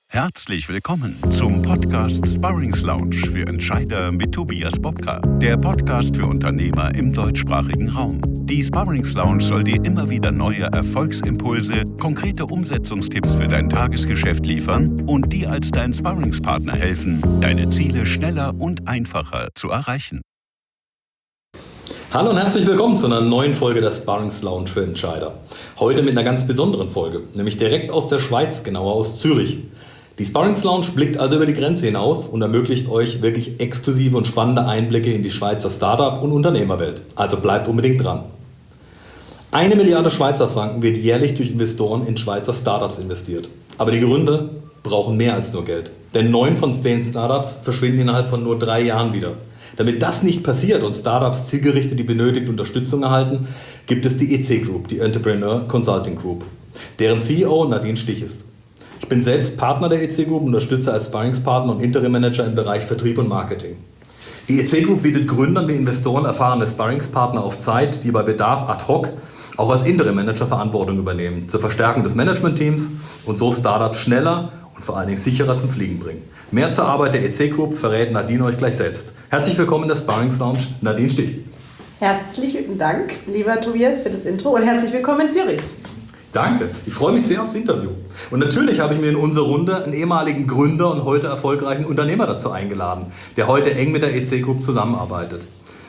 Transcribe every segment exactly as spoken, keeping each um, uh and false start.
Herzlich willkommen zum Podcast Sparrings Lounge für Entscheider mit Tobias Bobka, der Podcast für Unternehmer im deutschsprachigen Raum. Die Sparrings Lounge soll dir immer wieder neue Erfolgsimpulse, konkrete Umsetzungstipps für dein Tagesgeschäft liefern und dir als dein Sparringspartner helfen, deine Ziele schneller und einfacher zu erreichen. Hallo und herzlich willkommen zu einer neuen Folge der Sparrings Lounge für Entscheider. Heute mit einer ganz besonderen Folge, nämlich direkt aus der Schweiz, genauer aus Zürich. Die Sparrings Lounge blickt also über die Grenze hinaus und ermöglicht euch wirklich exklusive und spannende Einblicke in die Schweizer Startup- und Unternehmerwelt. Also bleibt unbedingt dran. Eine Milliarde Schweizer Franken wird jährlich durch Investoren in Schweizer Startups investiert. Aber die Gründer brauchen mehr als nur Geld. Denn neun von zehn Startups verschwinden innerhalb von nur drei Jahren wieder. Damit das nicht passiert und Startups zielgerichtet die benötigte Unterstützung erhalten, gibt es die E C Group, die Entrepreneur Consulting Group, deren C E O Nadine Stich ist. Ich bin selbst Partner der E C Group und unterstütze als Sparringspartner und Interim-Manager im Bereich Vertrieb und Marketing. Die E C Group bietet Gründern wie Investoren erfahrene Sparringspartner auf Zeit, die bei Bedarf ad hoc auch als Interim-Manager Verantwortung übernehmen, zur Verstärkung des Managementteams und so Startups schneller und vor allen Dingen sicherer zum Fliegen bringen. Mehr zur Arbeit der E C Group verrät Nadine euch gleich selbst. Herzlich willkommen in der Sparrings Lounge, Nadine Stich. Herzlichen Dank, lieber Tobias, für das Intro und herzlich willkommen in Zürich. Danke, ich freue mich sehr aufs Interview. Und natürlich habe ich mir in unsere Runde einen ehemaligen Gründer und heute erfolgreichen Unternehmer dazu eingeladen, der heute eng mit der E C Group zusammenarbeitet.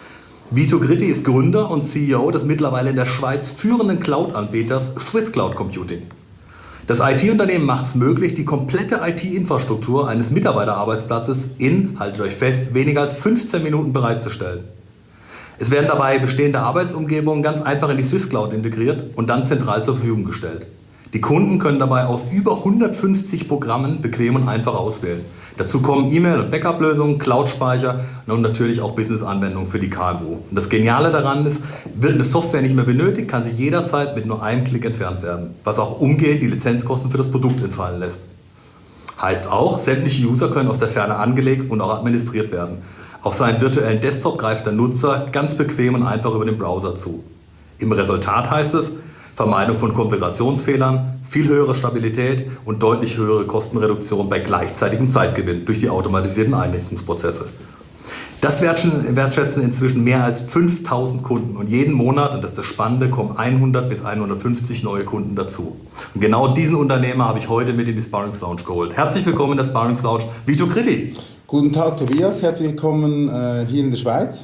Vito Gritti ist Gründer und C E O des mittlerweile in der Schweiz führenden Cloud-Anbieters Swiss Cloud Computing. Das I T-Unternehmen macht es möglich, die komplette I T-Infrastruktur eines Mitarbeiterarbeitsplatzes in, haltet euch fest, weniger als fünfzehn Minuten bereitzustellen. Es werden dabei bestehende Arbeitsumgebungen ganz einfach in die Swiss Cloud integriert und dann zentral zur Verfügung gestellt. Die Kunden können dabei aus über hundertfünfzig Programmen bequem und einfach auswählen. Dazu kommen E-Mail- und Backup-Lösungen, Cloud-Speicher und natürlich auch Business-Anwendungen für die K M U. Und das Geniale daran ist, wird eine Software nicht mehr benötigt, kann sie jederzeit mit nur einem Klick entfernt werden, was auch umgehend die Lizenzkosten für das Produkt entfallen lässt. Heißt auch, sämtliche User können aus der Ferne angelegt und auch administriert werden. Auf seinen virtuellen Desktop greift der Nutzer ganz bequem und einfach über den Browser zu. Im Resultat heißt es, Vermeidung von Konfigurationsfehlern, viel höhere Stabilität und deutlich höhere Kostenreduktion bei gleichzeitigem Zeitgewinn durch die automatisierten Einrichtungsprozesse. Das wertschätzen inzwischen mehr als fünftausend Kunden und jeden Monat, und das ist das Spannende, kommen hundert bis hundertfünfzig neue Kunden dazu. Und genau diesen Unternehmer habe ich heute mit in die Sparrings Lounge geholt. Herzlich willkommen in der Sparrings Lounge, Vito Gritti. Guten Tag Tobias, herzlich willkommen äh, hier in der Schweiz.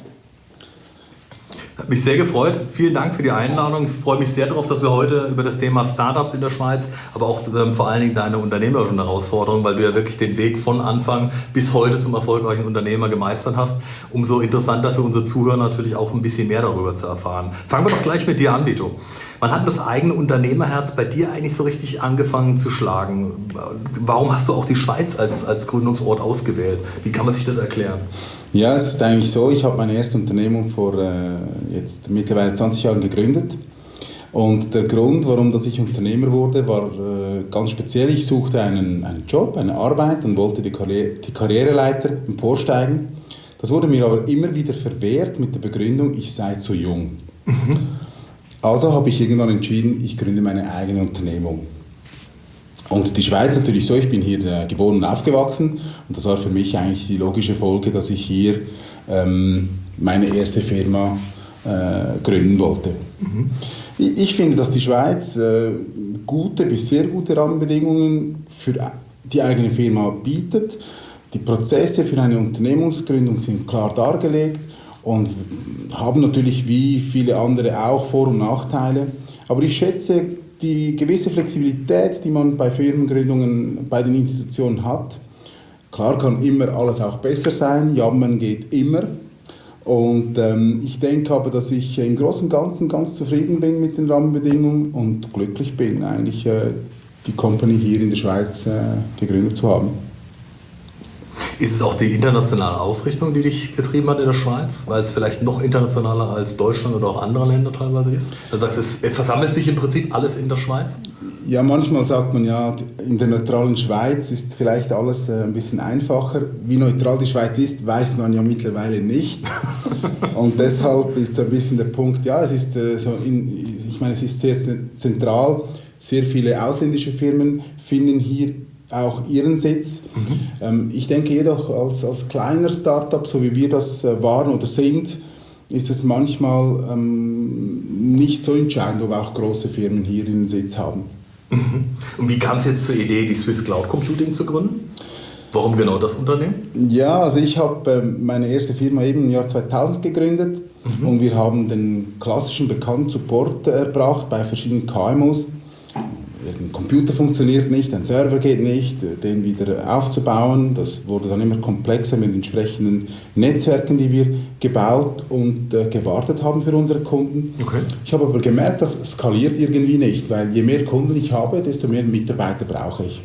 Hat mich sehr gefreut. Vielen Dank für die Einladung. Ich freue mich sehr darauf, dass wir heute über das Thema Startups in der Schweiz, aber auch ähm, vor allen Dingen deine unternehmerischen Herausforderungen, weil du ja wirklich den Weg von Anfang bis heute zum erfolgreichen Unternehmer gemeistert hast. Umso interessanter für unsere Zuhörer natürlich auch ein bisschen mehr darüber zu erfahren. Fangen wir doch gleich mit dir an, Vito. Wann hat das eigene Unternehmerherz bei dir eigentlich so richtig angefangen zu schlagen? Warum hast du auch die Schweiz als, als Gründungsort ausgewählt? Wie kann man sich das erklären? Ja, es ist eigentlich so, ich habe meine erste Unternehmung vor äh, jetzt mittlerweile zwanzig Jahren gegründet. Und der Grund, warum dass ich Unternehmer wurde, war äh, ganz speziell. Ich suchte einen, einen Job, eine Arbeit und wollte die, Karriere, die Karriereleiter emporsteigen. Das wurde mir aber immer wieder verwehrt mit der Begründung, ich sei zu jung. Mhm. Also habe ich irgendwann entschieden, ich gründe meine eigene Unternehmung. Und die Schweiz natürlich so, ich bin hier äh, geboren und aufgewachsen und das war für mich eigentlich die logische Folge, dass ich hier ähm, meine erste Firma äh, gründen wollte. Mhm. Ich, ich finde, dass die Schweiz äh, gute bis sehr gute Rahmenbedingungen für die eigene Firma bietet. Die Prozesse für eine Unternehmensgründung sind klar dargelegt und haben natürlich wie viele andere auch Vor- und Nachteile. Aber ich schätze die gewisse Flexibilität, die man bei Firmengründungen bei den Institutionen hat. Klar kann immer alles auch besser sein, jammern geht immer. Und ähm, ich denke aber, dass ich im Großen und Ganzen ganz zufrieden bin mit den Rahmenbedingungen und glücklich bin, eigentlich äh, die Company hier in der Schweiz äh, gegründet zu haben. Ist es auch die internationale Ausrichtung, die dich getrieben hat in der Schweiz? Weil es vielleicht noch internationaler als Deutschland oder auch andere Länder teilweise ist? Du sagst, es versammelt sich im Prinzip alles in der Schweiz? Ja, manchmal sagt man ja, in der neutralen Schweiz ist vielleicht alles ein bisschen einfacher. Wie neutral die Schweiz ist, weiß man ja mittlerweile nicht. Und deshalb ist so ein bisschen der Punkt, ja, es ist so, in, ich meine, es ist sehr zentral. Sehr viele ausländische Firmen finden hier auch ihren Sitz. Mhm. Ähm, ich denke jedoch, als, als kleiner Startup, so wie wir das äh, waren oder sind, ist es manchmal ähm, nicht so entscheidend, ob auch große Firmen hier ihren Sitz haben. Mhm. Und wie kam es jetzt zur Idee, die Swiss Cloud Computing zu gründen? Warum genau das Unternehmen? Ja, also ich habe äh, meine erste Firma eben im Jahr zweitausend gegründet mhm. und wir haben den klassischen bekannten Support erbracht bei verschiedenen K M Us. Ein Computer funktioniert nicht, ein Server geht nicht, den wieder aufzubauen. Das wurde dann immer komplexer mit entsprechenden Netzwerken, die wir gebaut und äh, gewartet haben für unsere Kunden. Okay. Ich habe aber gemerkt, das skaliert irgendwie nicht, weil je mehr Kunden ich habe, desto mehr Mitarbeiter brauche ich.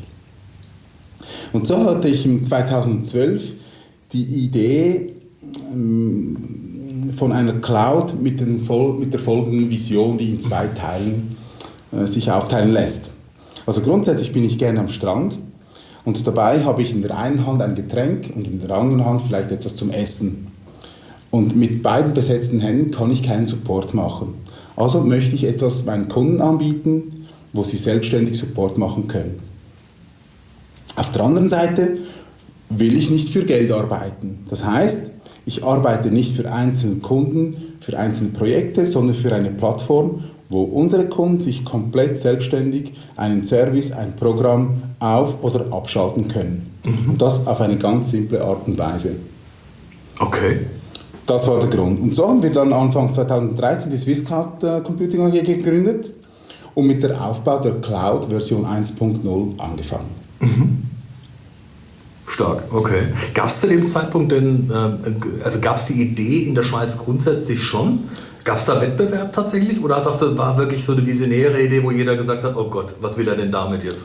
Und so hatte ich im zweitausendzwölf die Idee ähm, von einer Cloud mit, den Vol- mit der folgenden Vision, die in zwei Teilen äh, sich aufteilen lässt. Also grundsätzlich bin ich gerne am Strand und dabei habe ich in der einen Hand ein Getränk und in der anderen Hand vielleicht etwas zum Essen. Und mit beiden besetzten Händen kann ich keinen Support machen. Also möchte ich etwas meinen Kunden anbieten, wo sie selbstständig Support machen können. Auf der anderen Seite will ich nicht für Geld arbeiten. Das heißt, ich arbeite nicht für einzelne Kunden, für einzelne Projekte, sondern für eine Plattform, wo unsere Kunden sich komplett selbstständig einen Service, ein Programm auf- oder abschalten können. Mhm. Und das auf eine ganz simple Art und Weise. Okay. Das war der Grund. Und so haben wir dann Anfang zweitausenddreizehn die Swiss Cloud Computing A G gegründet und mit der Aufbau der Cloud Version eins Punkt null angefangen. Mhm. Stark, okay. Gab es zu dem Zeitpunkt denn, also gab es die Idee in der Schweiz grundsätzlich schon? Gab es da Wettbewerb tatsächlich? Oder sagst du, war wirklich so eine visionäre Idee, wo jeder gesagt hat, oh Gott, was will er denn damit jetzt?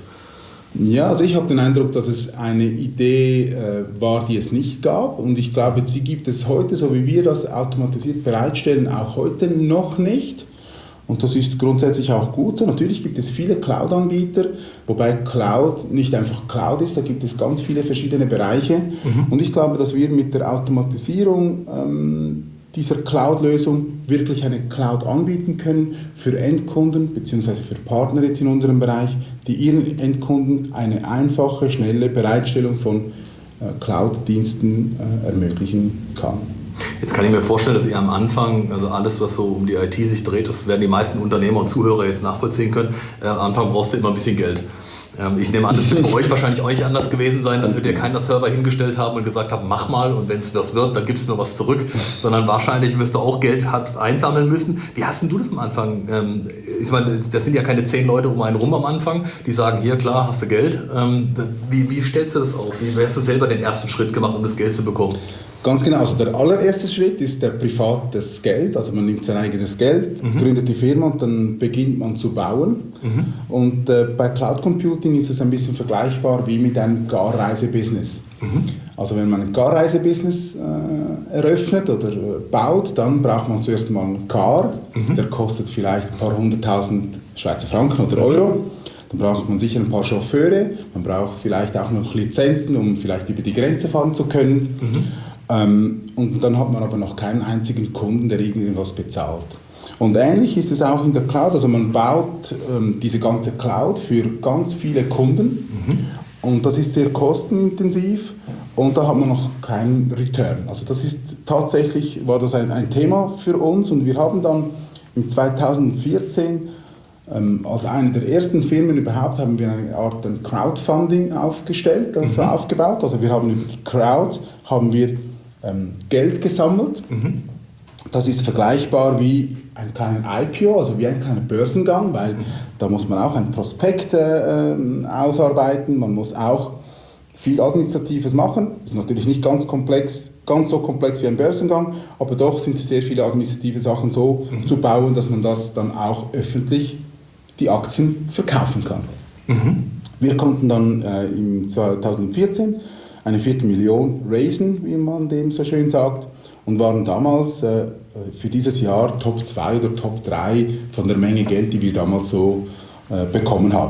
Ja, also ich habe den Eindruck, dass es eine Idee äh, war, die es nicht gab. Und ich glaube, sie gibt es heute, so wie wir das automatisiert bereitstellen, auch heute noch nicht. Und das ist grundsätzlich auch gut so. Natürlich gibt es viele Cloud-Anbieter, wobei Cloud nicht einfach Cloud ist, da gibt es ganz viele verschiedene Bereiche. Mhm. Und ich glaube, dass wir mit der Automatisierung ähm, dieser Cloud-Lösung wirklich eine Cloud anbieten können für Endkunden bzw. für Partner jetzt in unserem Bereich, die ihren Endkunden eine einfache, schnelle Bereitstellung von äh, Cloud-Diensten äh, ermöglichen kann. Jetzt kann ich mir vorstellen, dass ihr am Anfang, also alles, was so um die I T sich dreht, das werden die meisten Unternehmer und Zuhörer jetzt nachvollziehen können, äh, am Anfang brauchst du immer ein bisschen Geld. Ähm, ich nehme an, das wird bei euch wahrscheinlich auch nicht anders gewesen sein, dass wir dir keinen Server hingestellt haben und gesagt haben, mach mal und wenn es was wird, dann gibst du mir was zurück, sondern wahrscheinlich wirst du auch Geld einsammeln müssen. Wie hast denn du das am Anfang? Ähm, ich meine, das sind ja keine zehn Leute um einen rum am Anfang, die sagen, hier, klar, hast du Geld. Ähm, wie, wie stellst du das auf? Wie hast du selber den ersten Schritt gemacht, um das Geld zu bekommen? Ganz genau, also der allererste Schritt ist der privates Geld, also man nimmt sein eigenes Geld, mhm. gründet die Firma und dann beginnt man zu bauen. Mhm. Und äh, bei Cloud Computing ist es ein bisschen vergleichbar wie mit einem Gar-Reise-Business. Mhm. Also wenn man ein Gar-Reise-Business äh, eröffnet oder äh, baut, dann braucht man zuerst mal einen Car, mhm. der kostet vielleicht ein paar hunderttausend Schweizer Franken oder Euro. Dann braucht man sicher ein paar Chauffeure, man braucht vielleicht auch noch Lizenzen, um vielleicht über die Grenze fahren zu können. Mhm. Ähm, und dann hat man aber noch keinen einzigen Kunden, der irgendwas bezahlt. Und ähnlich ist es auch in der Cloud, also man baut ähm, diese ganze Cloud für ganz viele Kunden mhm. und das ist sehr kostenintensiv und da hat man noch keinen Return. Also das ist tatsächlich, war das ein, ein Thema für uns und wir haben dann im zweitausendvierzehn ähm, als eine der ersten Firmen überhaupt haben wir eine Art ein Crowdfunding aufgestellt, also mhm. aufgebaut. Also wir haben über die Crowd haben wir ähm, Geld gesammelt. Mhm. Das ist vergleichbar wie ein kleiner I P O, also wie ein kleiner Börsengang, weil mhm. da muss man auch ein Prospekt äh, ausarbeiten, man muss auch viel Administratives machen. Das ist natürlich nicht ganz komplex, ganz so komplex wie ein Börsengang, aber doch sind sehr viele administrative Sachen so mhm. zu bauen, dass man das dann auch öffentlich die Aktien verkaufen kann. Mhm. Wir konnten dann äh, im zweitausendvierzehn eine Viertelmillion raisen, wie man dem so schön sagt, und waren damals äh, für dieses Jahr Top zwei oder Top drei von der Menge Geld, die wir damals so äh, bekommen haben.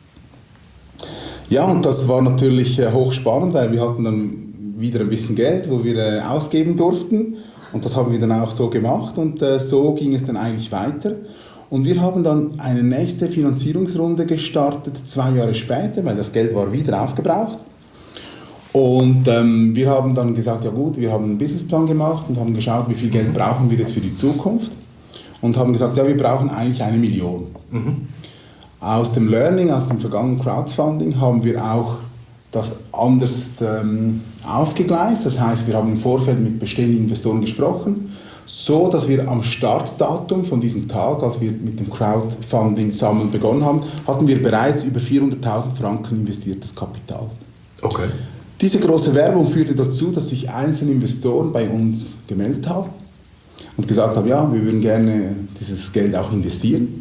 Ja, und das war natürlich äh, hochspannend, weil wir hatten dann wieder ein bisschen Geld, wo wir äh, ausgeben durften, und das haben wir dann auch so gemacht und äh, so ging es dann eigentlich weiter. Und wir haben dann eine nächste Finanzierungsrunde gestartet, zwei Jahre später, weil das Geld war wieder aufgebraucht. Und ähm, wir haben dann gesagt, ja gut, wir haben einen Businessplan gemacht und haben geschaut, wie viel Geld brauchen wir jetzt für die Zukunft. Und haben gesagt, ja, wir brauchen eigentlich eine Million. Mhm. Aus dem Learning, aus dem vergangenen Crowdfunding haben wir auch das anders ähm, aufgegleist. Das heißt, wir haben im Vorfeld mit bestehenden Investoren gesprochen, so dass wir am Startdatum von diesem Tag, als wir mit dem Crowdfunding-Sammeln begonnen haben, hatten wir bereits über vierhunderttausend Franken investiertes Kapital. Okay. Diese große Werbung führte dazu, dass sich einzelne Investoren bei uns gemeldet haben und gesagt haben, ja, wir würden gerne dieses Geld auch investieren.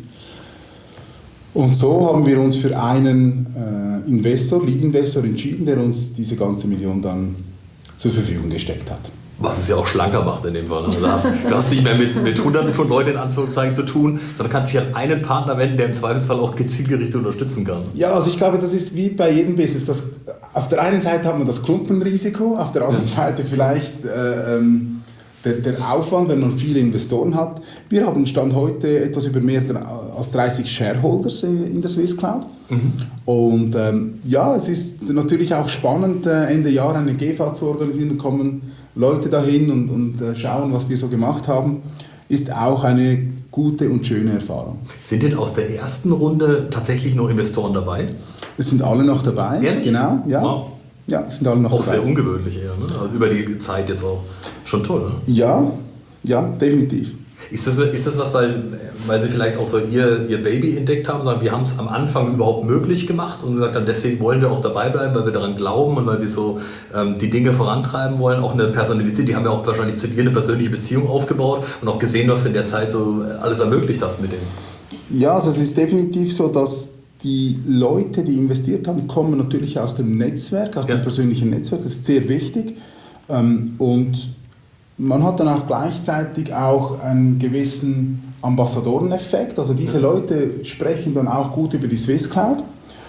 Und so haben wir uns für einen äh, Investor, Lead-Investor entschieden, der uns diese ganze Million dann zur Verfügung gestellt hat. Was es ja auch schlanker macht in dem Fall. Also du, hast, du hast nicht mehr mit, mit Hunderten von Leuten in Anführungszeichen zu tun, sondern kannst dich an einen Partner wenden, der im Zweifelsfall auch zielgerichtet unterstützen kann. Ja, also ich glaube, das ist wie bei jedem Business. Das, auf der einen Seite hat man das Klumpenrisiko, auf der anderen Seite vielleicht äh, ähm, der, der Aufwand, wenn man viele Investoren hat. Wir haben Stand heute etwas über mehr als dreißig Shareholders in, in der Swisscloud. Mhm. Und ähm, ja, es ist natürlich auch spannend, äh, Ende Jahr eine G V zu organisieren und kommen Leute dahin und, und äh, schauen, was wir so gemacht haben, ist auch eine gute und schöne Erfahrung. Sind denn aus der ersten Runde tatsächlich noch Investoren dabei? Es sind alle noch dabei. Ehrlich? Genau, ja. Wow. Ja, es sind alle noch auch dabei. Sehr ungewöhnlich eher, ne? Also über die Zeit jetzt auch. Schon toll, ne? Ja, ja, definitiv. Ist das, ist das was, weil, weil Sie vielleicht auch so ihr, ihr Baby entdeckt haben, sagen, wir haben es am Anfang überhaupt möglich gemacht und Sie gesagt haben, deswegen wollen wir auch dabei bleiben, weil wir daran glauben und weil wir so ähm, die Dinge vorantreiben wollen, auch eine Personalität, die haben ja auch wahrscheinlich zu dir eine persönliche Beziehung aufgebaut und auch gesehen, was du in der Zeit so alles ermöglicht hast mit denen. Ja, also es ist definitiv so, dass die Leute, die investiert haben, kommen natürlich aus dem Netzwerk, aus ja. dem persönlichen Netzwerk, das ist sehr wichtig ähm, und man hat dann auch gleichzeitig auch einen gewissen Ambassadoreneffekt. Also diese Leute sprechen dann auch gut über die Swisscloud.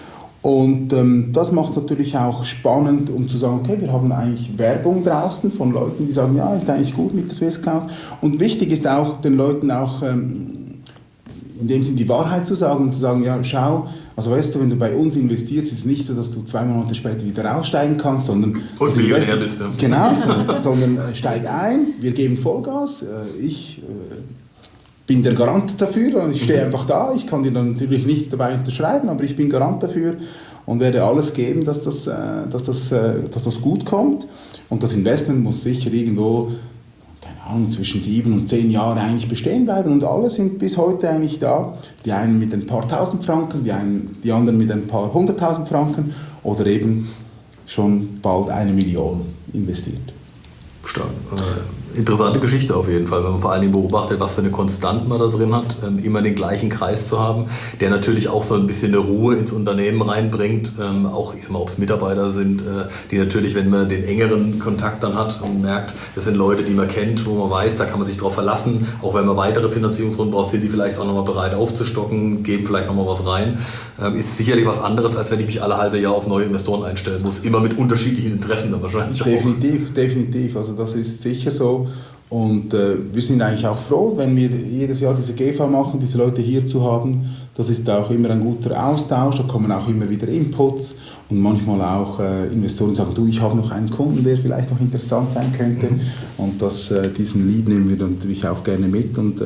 Und ähm, das macht es natürlich auch spannend, um zu sagen, okay, wir haben eigentlich Werbung draußen von Leuten, die sagen, ja, ist eigentlich gut mit der Swisscloud. Und wichtig ist auch, den Leuten auch ähm, in dem Sinne die Wahrheit zu sagen und zu sagen, ja, schau, also weißt du, wenn du bei uns investierst, ist es nicht so, dass du zwei Monate später wieder aussteigen kannst, sondern... Und Millionär bist du. Genau, so, sondern äh, steig ein, wir geben Vollgas, äh, ich äh, bin der Garant dafür und ich stehe einfach da, ich kann dir dann natürlich nichts dabei unterschreiben, aber ich bin Garant dafür und werde alles geben, dass das, äh, dass das, äh, dass das gut kommt und das Investment muss sicher irgendwo... zwischen sieben und zehn Jahren eigentlich bestehen bleiben und alle sind bis heute eigentlich da. Die einen mit ein paar tausend Franken, die, einen, die anderen mit ein paar hunderttausend Franken oder eben schon bald eine Million investiert. Stark. Äh, interessante Geschichte auf jeden Fall, wenn man vor allen Dingen beobachtet, was für eine Konstante man da drin hat, ähm, immer den gleichen Kreis zu haben, der natürlich auch so ein bisschen eine Ruhe ins Unternehmen reinbringt, ähm, auch, ich sag mal, ob es Mitarbeiter sind, äh, die natürlich, wenn man den engeren Kontakt dann hat und merkt, das sind Leute, die man kennt, wo man weiß, da kann man sich drauf verlassen, auch wenn man weitere Finanzierungsrunden braucht, sind die vielleicht auch nochmal bereit aufzustocken, geben vielleicht nochmal was rein, ähm, ist sicherlich was anderes, als wenn ich mich alle halbe Jahr auf neue Investoren einstellen muss, immer mit unterschiedlichen Interessen dann wahrscheinlich auch. Definitiv, definitiv, also das ist sicher so. Und äh, wir sind eigentlich auch froh, wenn wir jedes Jahr diese G V machen, diese Leute hier zu haben. Das ist auch immer ein guter Austausch, da kommen auch immer wieder Inputs und manchmal auch äh, Investoren sagen, du, ich habe noch einen Kunden, der vielleicht noch interessant sein könnte. Mhm. Und das, äh, diesen Lead nehmen wir dann natürlich auch gerne mit und äh,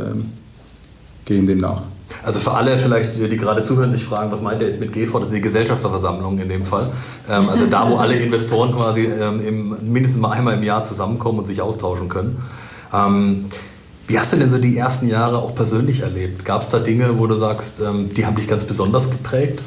gehen dem nach. Also für alle vielleicht, die gerade zuhören, sich fragen, was meint er jetzt mit G V? Das ist die Gesellschafterversammlung in dem Fall. Ähm, also da, wo alle Investoren quasi ähm, im, mindestens mal einmal im Jahr zusammenkommen und sich austauschen können. Ähm, wie hast du denn so die ersten Jahre auch persönlich erlebt? Gab es da Dinge, wo du sagst, ähm, die haben dich ganz besonders geprägt?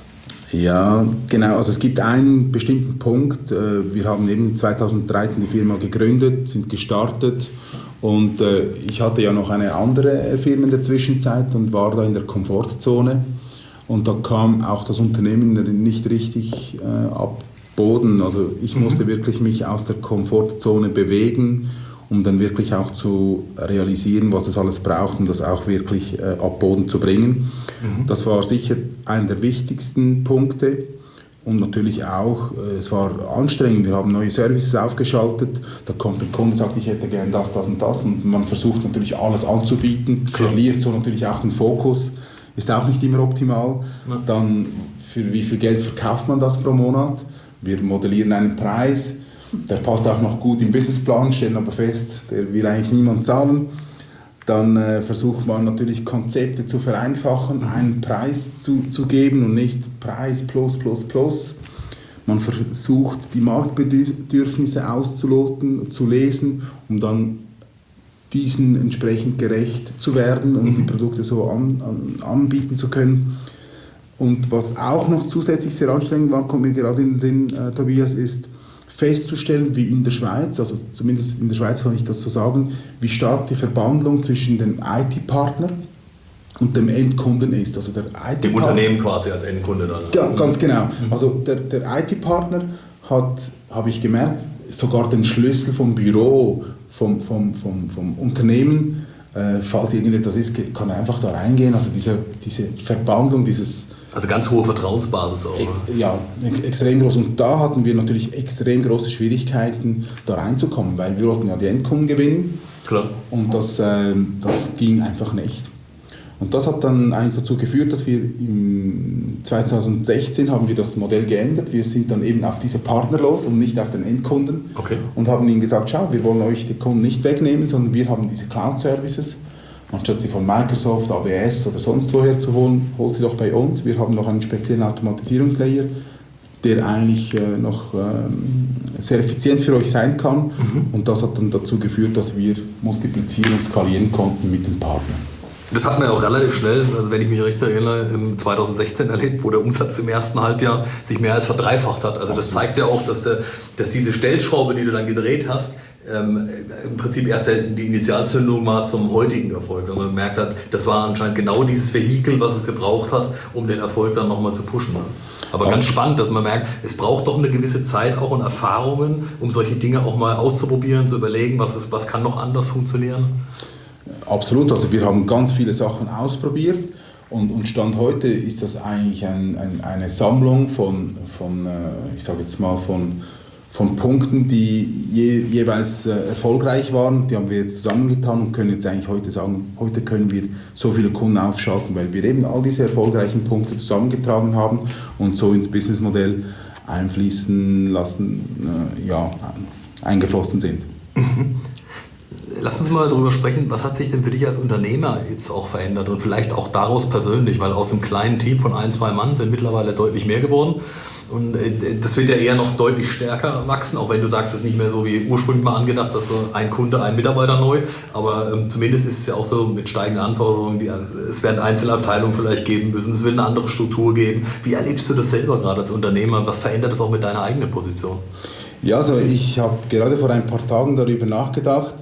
Ja, genau. Also es gibt einen bestimmten Punkt. Wir haben eben zweitausenddreizehn die Firma gegründet, sind gestartet und ich hatte ja noch eine andere Firma in der Zwischenzeit und war da in der Komfortzone und da kam auch das Unternehmen nicht richtig ab Boden. Also ich musste wirklich mich aus der Komfortzone bewegen, um dann wirklich auch zu realisieren, was es alles braucht, um das auch wirklich äh, ab Boden zu bringen. Mhm. Das war sicher einer der wichtigsten Punkte. und natürlich auch, äh, es war anstrengend, wir haben neue Services aufgeschaltet, da kommt der Kunde und sagt, ich hätte gern das, das und das und man versucht natürlich alles anzubieten, verliert so natürlich auch den Fokus, ist auch nicht immer optimal. Ja. Dann für wie viel Geld verkauft man das pro Monat? Wir modellieren einen Preis, der passt auch noch gut im Businessplan, stellen aber fest, der will eigentlich niemand zahlen. Dann äh, versucht man natürlich Konzepte zu vereinfachen, einen Preis zu, zu geben und nicht Preis plus plus plus. Man versucht die Marktbedürfnisse auszuloten, zu lesen, um dann diesen entsprechend gerecht zu werden und die Produkte so an, an, anbieten zu können. Und was auch noch zusätzlich sehr anstrengend war, kommt mir gerade in den Sinn, äh, Tobias, ist festzustellen, wie in der Schweiz, also zumindest in der Schweiz kann ich das so sagen, wie stark die Verbandlung zwischen dem I T-Partner und dem Endkunden ist. Also der I T-Partner, dem Unternehmen quasi als Endkunde dann. Ja, ganz genau. Also der, der I T-Partner hat, habe ich gemerkt, sogar den Schlüssel vom Büro, vom, vom, vom, vom Unternehmen, äh, falls irgendetwas ist, kann er einfach da reingehen. Also diese, diese Verbandlung, dieses... Also ganz hohe Vertrauensbasis auch. Oder? Ja, extrem groß. Und da hatten wir natürlich extrem große Schwierigkeiten, da reinzukommen, weil wir wollten ja die Endkunden gewinnen. Klar. Und das, äh, das ging einfach nicht. Und das hat dann eigentlich dazu geführt, dass wir im zwanzig sechzehn haben wir das Modell geändert. Wir sind dann eben auf diese Partner los und nicht auf den Endkunden. Okay. Und haben ihnen gesagt, schau, wir wollen euch die Kunden nicht wegnehmen, sondern wir haben diese Cloud-Services. Anstatt sie von Microsoft, A W S oder sonst woher zu holen, holt sie doch bei uns. Wir haben noch einen speziellen Automatisierungslayer, der eigentlich äh, noch ähm, sehr effizient für euch sein kann. Mhm. Und das hat dann dazu geführt, dass wir multiplizieren und skalieren konnten mit den Partnern. Das hat man ja auch relativ schnell, also wenn ich mich richtig erinnere, im zwanzig sechzehn erlebt, wo der Umsatz im ersten Halbjahr sich mehr als verdreifacht hat. Also das zeigt ja auch, dass, der, dass diese Stellschraube, die du dann gedreht hast, ähm, im Prinzip erst die Initialzündung war zum heutigen Erfolg. Und man gemerkt hat, das war anscheinend genau dieses Vehikel, was es gebraucht hat, um den Erfolg dann nochmal zu pushen. Aber ganz spannend, dass man merkt, es braucht doch eine gewisse Zeit auch und Erfahrungen, um solche Dinge auch mal auszuprobieren, zu überlegen, was, ist, was kann noch anders funktionieren. Absolut, also wir haben ganz viele Sachen ausprobiert und, und Stand heute ist das eigentlich ein, ein, eine Sammlung von, von ich sage jetzt mal, von, von Punkten, die je, jeweils äh, erfolgreich waren. Die haben wir jetzt zusammengetan und können jetzt eigentlich heute sagen, heute können wir so viele Kunden aufschalten, weil wir eben all diese erfolgreichen Punkte zusammengetragen haben und so ins Businessmodell einfließen lassen, äh, ja, eingeflossen sind. Mhm. Lass uns mal darüber sprechen, was hat sich denn für dich als Unternehmer jetzt auch verändert und vielleicht auch daraus persönlich, weil aus einem kleinen Team von ein, zwei Mann sind mittlerweile deutlich mehr geworden und das wird ja eher noch deutlich stärker wachsen, auch wenn du sagst, es ist nicht mehr so wie ursprünglich mal angedacht, dass so ein Kunde, ein Mitarbeiter neu, aber ähm, zumindest ist es ja auch so mit steigenden Anforderungen, die, also es werden Einzelabteilungen vielleicht geben müssen, es wird eine andere Struktur geben. Wie erlebst du das selber gerade als Unternehmer? Was verändert das auch mit deiner eigenen Position? Ja, also ich habe gerade vor ein paar Tagen darüber nachgedacht,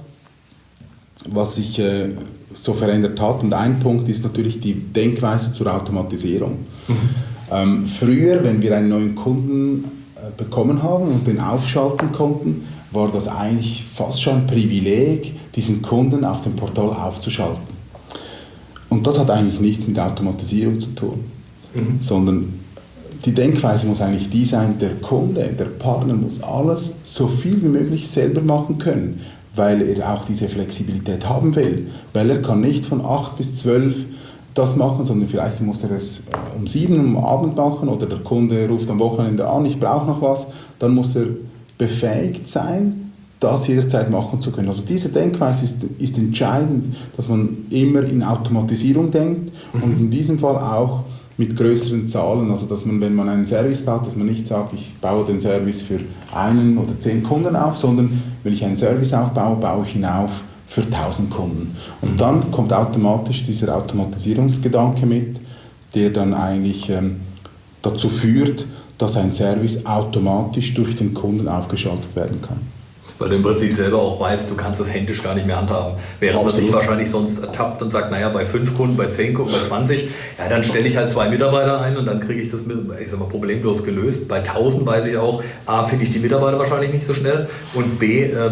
was sich äh, so verändert hat. Und ein Punkt ist natürlich die Denkweise zur Automatisierung. Mhm. Ähm, früher, wenn wir einen neuen Kunden äh, bekommen haben und den aufschalten konnten, war das eigentlich fast schon ein Privileg, diesen Kunden auf dem Portal aufzuschalten. Und das hat eigentlich nichts mit Automatisierung zu tun, mhm. sondern die Denkweise muss eigentlich die sein, der Kunde, der Partner muss alles so viel wie möglich selber machen können, weil er auch diese Flexibilität haben will. Weil er kann nicht von acht bis zwölf das machen, sondern vielleicht muss er es um sieben am Abend machen oder der Kunde ruft am Wochenende an, ich brauche noch was. Dann muss er befähigt sein, das jederzeit machen zu können. Also diese Denkweise ist, ist entscheidend, dass man immer in Automatisierung denkt und in diesem Fall auch mit größeren Zahlen, also dass man, wenn man einen Service baut, dass man nicht sagt, ich baue den Service für einen oder zehn Kunden auf, sondern wenn ich einen Service aufbaue, baue ich ihn auf für tausend Kunden. Und dann kommt automatisch dieser Automatisierungsgedanke mit, der dann eigentlich ähm, dazu führt, dass ein Service automatisch durch den Kunden aufgeschaltet werden kann. Weil du im Prinzip selber auch weißt, du kannst das händisch gar nicht mehr handhaben. Während man sich wahrscheinlich sonst ertappt und sagt, naja, bei fünf Kunden, bei zehn Kunden, bei zwanzig, ja, dann stelle ich halt zwei Mitarbeiter ein und dann kriege ich das mit, ich sag mal, problemlos gelöst. Bei tausend weiß ich auch, A, finde ich die Mitarbeiter wahrscheinlich nicht so schnell und B, ähm,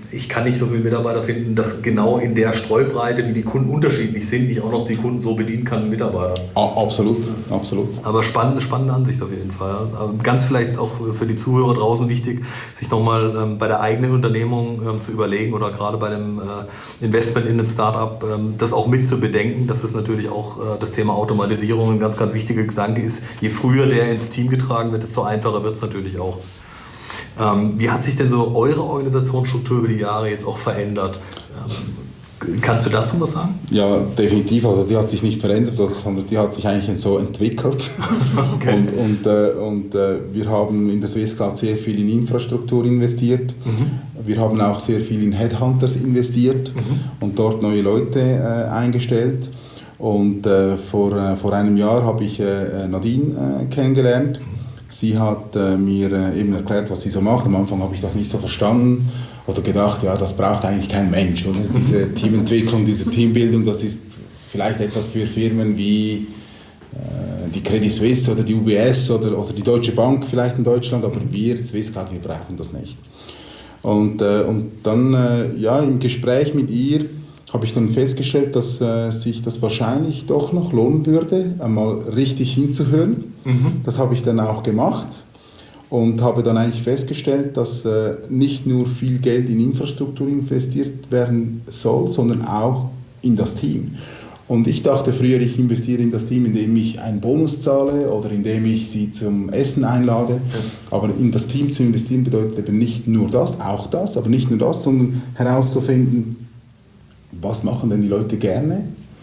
ich kann nicht so viele Mitarbeiter finden, dass genau in der Streubreite, wie die Kunden unterschiedlich sind, ich auch noch die Kunden so bedienen kann, Mitarbeiter. Absolut, absolut. Aber spannende, spannende Ansicht auf jeden Fall. Und ganz vielleicht auch für die Zuhörer draußen wichtig, sich nochmal ähm, bei der eigenen Unternehmung ähm, zu überlegen oder gerade bei dem äh, Investment in ein Startup, ähm, das auch mit zu bedenken, dass es natürlich auch äh, das Thema Automatisierung ein ganz, ganz wichtiger Gedanke ist. Je früher der ins Team getragen wird, desto einfacher wird es natürlich auch. Ähm, wie hat sich denn so eure Organisationsstruktur über die Jahre jetzt auch verändert? Ähm, kannst du dazu was sagen? Ja, definitiv. Also die hat sich nicht verändert, sondern die hat sich eigentlich so entwickelt. Okay. Und, und, äh, und äh, wir haben in der Swisscloud sehr viel in Infrastruktur investiert. Mhm. Wir haben auch sehr viel in Headhunters investiert mhm. und dort neue Leute äh, eingestellt. Und äh, vor, äh, vor einem Jahr habe ich äh, Nadine äh, kennengelernt. Sie hat äh, mir äh, eben erklärt, was sie so macht. Am Anfang habe ich das nicht so verstanden oder gedacht, ja, das braucht eigentlich kein Mensch. Oder? Diese Teamentwicklung, diese Teambildung, das ist vielleicht etwas für Firmen wie äh, die Credit Suisse oder die U B S oder, oder die Deutsche Bank vielleicht in Deutschland, aber wir, Swisscloud, wir brauchen das nicht. Und, äh, und dann äh, ja, im Gespräch mit ihr habe ich dann festgestellt, dass äh, sich das wahrscheinlich doch noch lohnen würde, einmal richtig hinzuhören. Mhm. Das habe ich dann auch gemacht und habe dann eigentlich festgestellt, dass äh, nicht nur viel Geld in Infrastruktur investiert werden soll, sondern auch in das Team. Und ich dachte früher, ich investiere in das Team, indem ich einen Bonus zahle oder indem ich sie zum Essen einlade. Mhm. Aber in das Team zu investieren bedeutet eben nicht nur das, auch das, aber nicht nur das, sondern herauszufinden, was machen denn die Leute gerne?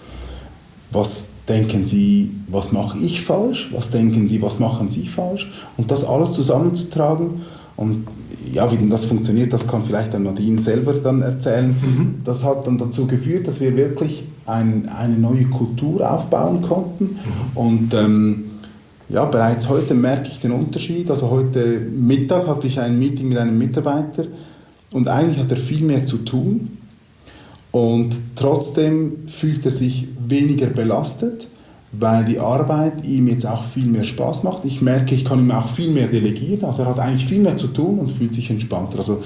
Was denken sie, was mache ich falsch? Was denken sie, was machen sie falsch? Und das alles zusammenzutragen. Und ja, wie denn das funktioniert, das kann vielleicht dann Nadine selber dann erzählen. Mhm. Das hat dann dazu geführt, dass wir wirklich ein, eine neue Kultur aufbauen konnten. Mhm. Und ähm, ja, bereits heute merke ich den Unterschied. Also heute Mittag hatte ich ein Meeting mit einem Mitarbeiter und eigentlich hat er viel mehr zu tun. Und trotzdem fühlt er sich weniger belastet, weil die Arbeit ihm jetzt auch viel mehr Spaß macht. Ich merke, ich kann ihm auch viel mehr delegieren. Also er hat eigentlich viel mehr zu tun und fühlt sich entspannter. Also,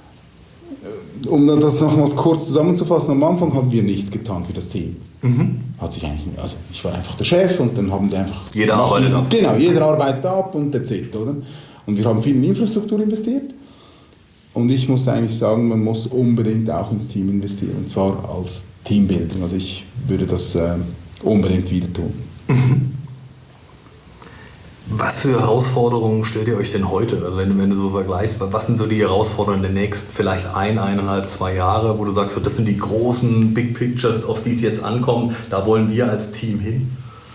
um das nochmals kurz zusammenzufassen, am Anfang haben wir nichts getan für das Team. Mhm. Hat sich eigentlich, also ich war einfach der Chef und dann haben die einfach... Jeder arbeitet ab. Genau, jeder arbeitet ab und that's it, oder? Und wir haben viel in Infrastruktur investiert. Und ich muss eigentlich sagen, man muss unbedingt auch ins Team investieren, und zwar als Teambildung. Also ich würde das äh, unbedingt wieder tun. Mhm. Was für Herausforderungen stellt ihr euch denn heute? Also wenn, wenn du so vergleichst, was sind so die Herausforderungen der nächsten vielleicht ein, eineinhalb, zwei Jahre, wo du sagst, das sind die großen Big Pictures, auf die es jetzt ankommt, da wollen wir als Team hin?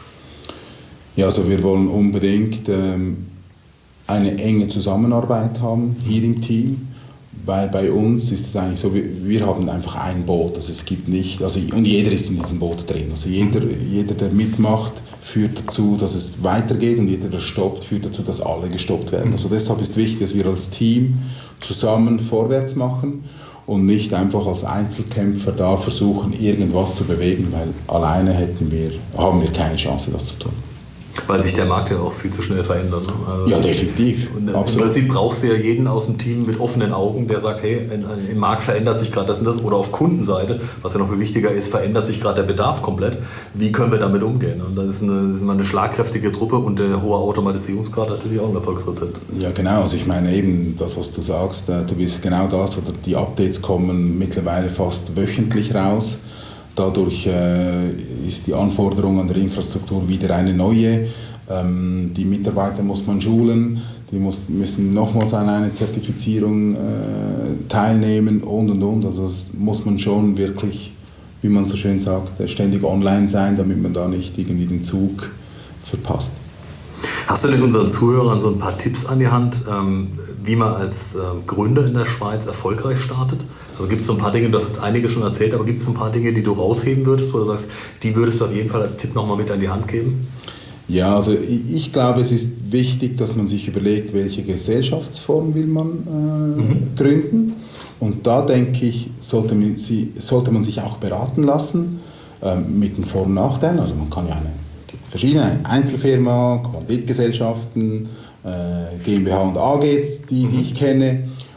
Ja, also wir wollen unbedingt ähm, eine enge Zusammenarbeit haben hier im Team. Weil bei uns ist es eigentlich so, wir, wir haben einfach ein Boot, also es gibt nicht, also und jeder ist in diesem Boot drin, also jeder, jeder, der mitmacht, führt dazu, dass es weitergeht und jeder, der stoppt, führt dazu, dass alle gestoppt werden. Also deshalb ist wichtig, dass wir als Team zusammen vorwärts machen und nicht einfach als Einzelkämpfer da versuchen, irgendwas zu bewegen, weil alleine hätten wir, haben wir keine Chance, das zu tun. Weil sich der Markt ja auch viel zu schnell verändert. Ne? Also ja, definitiv. Und im Prinzip brauchst du ja jeden aus dem Team mit offenen Augen, der sagt, hey, im Markt verändert sich gerade das und das. Oder auf Kundenseite, was ja noch viel wichtiger ist, verändert sich gerade der Bedarf komplett. Wie können wir damit umgehen? Und das ist, eine, das ist mal eine schlagkräftige Truppe und der hohe Automatisierungsgrad natürlich auch ein Erfolgsrezept. Ja, genau. Also ich meine eben das, was du sagst, du bist genau das. Oder die Updates kommen mittlerweile fast wöchentlich raus. Dadurch äh, ist die Anforderung an der Infrastruktur wieder eine neue. Ähm, die Mitarbeiter muss man schulen, die muss, müssen nochmals an einer Zertifizierung äh, teilnehmen und und und. Also das muss man schon wirklich, wie man so schön sagt, ständig online sein, damit man da nicht irgendwie den Zug verpasst. Hast du denn unseren Zuhörern so ein paar Tipps an die Hand, wie man als Gründer in der Schweiz erfolgreich startet? Also gibt es so ein paar Dinge, du hast jetzt einige schon erzählt, aber gibt es so ein paar Dinge, die du rausheben würdest, wo du sagst, die würdest du auf jeden Fall als Tipp nochmal mit an die Hand geben? Ja, also ich, ich glaube, es ist wichtig, dass man sich überlegt, welche Gesellschaftsform will man äh, mhm. gründen. Und da denke ich, sollte man, sie, sollte man sich auch beraten lassen äh, mit den Vor- und Nachteilen. Also man kann ja eine verschiedene Einzelfirma, Kommanditgesellschaften, äh, GmbH und A Gs, die, die ich kenne.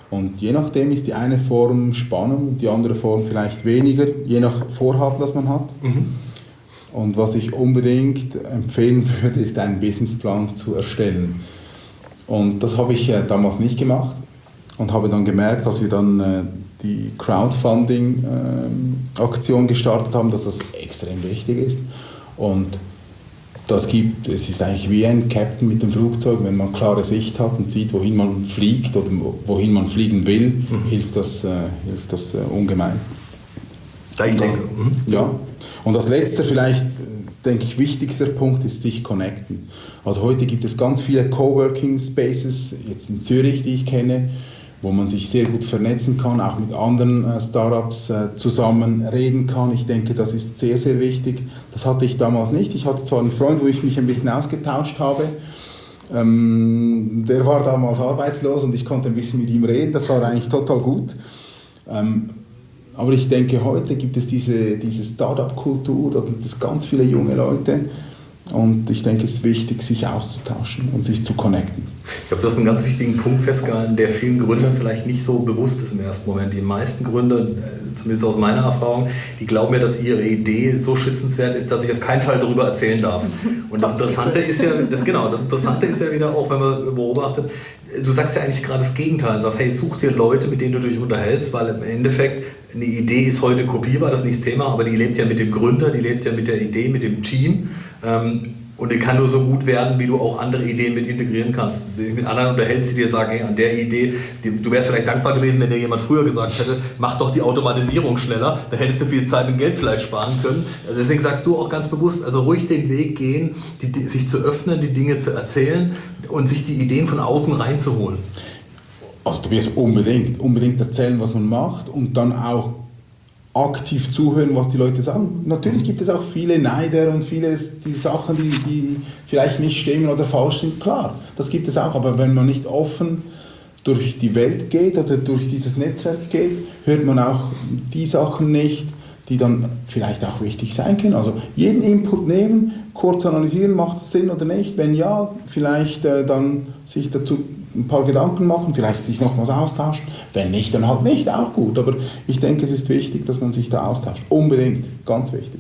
Und je nachdem ist die eine Form spannend und die andere Form vielleicht weniger, je nach Vorhaben, das man hat. Mhm. Und was ich unbedingt empfehlen würde, ist einen Businessplan zu erstellen. Und das habe ich äh, damals nicht gemacht und habe dann gemerkt, dass wir dann äh, die Crowdfunding-Aktion äh, gestartet haben, dass das extrem wichtig ist. Und das gibt, es ist eigentlich wie ein Captain mit dem Flugzeug, wenn man klare Sicht hat und sieht, wohin man fliegt oder wohin man fliegen will, mhm. hilft das, äh, hilft das äh, ungemein. Da ich denke. Mhm. Ja. Und als letzter vielleicht, denke ich, wichtigster Punkt ist sich connecten. Also heute gibt es ganz viele Coworking Spaces, jetzt in Zürich, die ich kenne, wo man sich sehr gut vernetzen kann, auch mit anderen äh, Startups äh, zusammen reden kann. Ich denke, das ist sehr, sehr wichtig. Das hatte ich damals nicht. Ich hatte zwar einen Freund, wo ich mich ein bisschen ausgetauscht habe. Ähm, der war damals arbeitslos und ich konnte ein bisschen mit ihm reden. Das war eigentlich total gut. Ähm, aber ich denke, heute gibt es diese, diese Startup-Kultur, da gibt es ganz viele junge Leute. Und ich denke, es ist wichtig, sich auszutauschen und sich zu connecten. Ich glaube, du hast einen ganz wichtigen Punkt festgehalten, der vielen Gründern vielleicht nicht so bewusst ist im ersten Moment. Die meisten Gründer, zumindest aus meiner Erfahrung, die glauben ja, dass ihre Idee so schützenswert ist, dass ich auf keinen Fall darüber erzählen darf. Und das Interessante ist ja, das, genau, das Interessante ist ja wieder auch, wenn man beobachtet, du sagst ja eigentlich gerade das Gegenteil. Du sagst, hey, such dir Leute, mit denen du dich unterhältst, weil im Endeffekt eine Idee ist heute kopierbar, das ist nicht das Thema, aber die lebt ja mit dem Gründer, die lebt ja mit der Idee, mit dem Team. Und die kann nur so gut werden, wie du auch andere Ideen mit integrieren kannst. Wenn du mit anderen unterhältst, die dir sagen, hey, an der Idee, die, du wärst vielleicht dankbar gewesen, wenn dir jemand früher gesagt hätte, mach doch die Automatisierung schneller, dann hättest du viel Zeit und Geld vielleicht sparen können. Also deswegen sagst du auch ganz bewusst, also ruhig den Weg gehen, die, die, sich zu öffnen, die Dinge zu erzählen und sich die Ideen von außen reinzuholen. Also du wirst unbedingt, unbedingt erzählen, was man macht und dann auch aktiv zuhören, was die Leute sagen. Natürlich gibt es auch viele Neider und viele die Sachen, die, die vielleicht nicht stimmen oder falsch sind. Klar, das gibt es auch. Aber wenn man nicht offen durch die Welt geht oder durch dieses Netzwerk geht, hört man auch die Sachen nicht, die dann vielleicht auch wichtig sein können. Also jeden Input nehmen, kurz analysieren, macht es Sinn oder nicht. Wenn ja, vielleicht äh, dann sich dazu ein paar Gedanken machen, vielleicht sich nochmals austauschen. Wenn nicht, dann halt nicht, auch gut. Aber ich denke, es ist wichtig, dass man sich da austauscht. Unbedingt, ganz wichtig.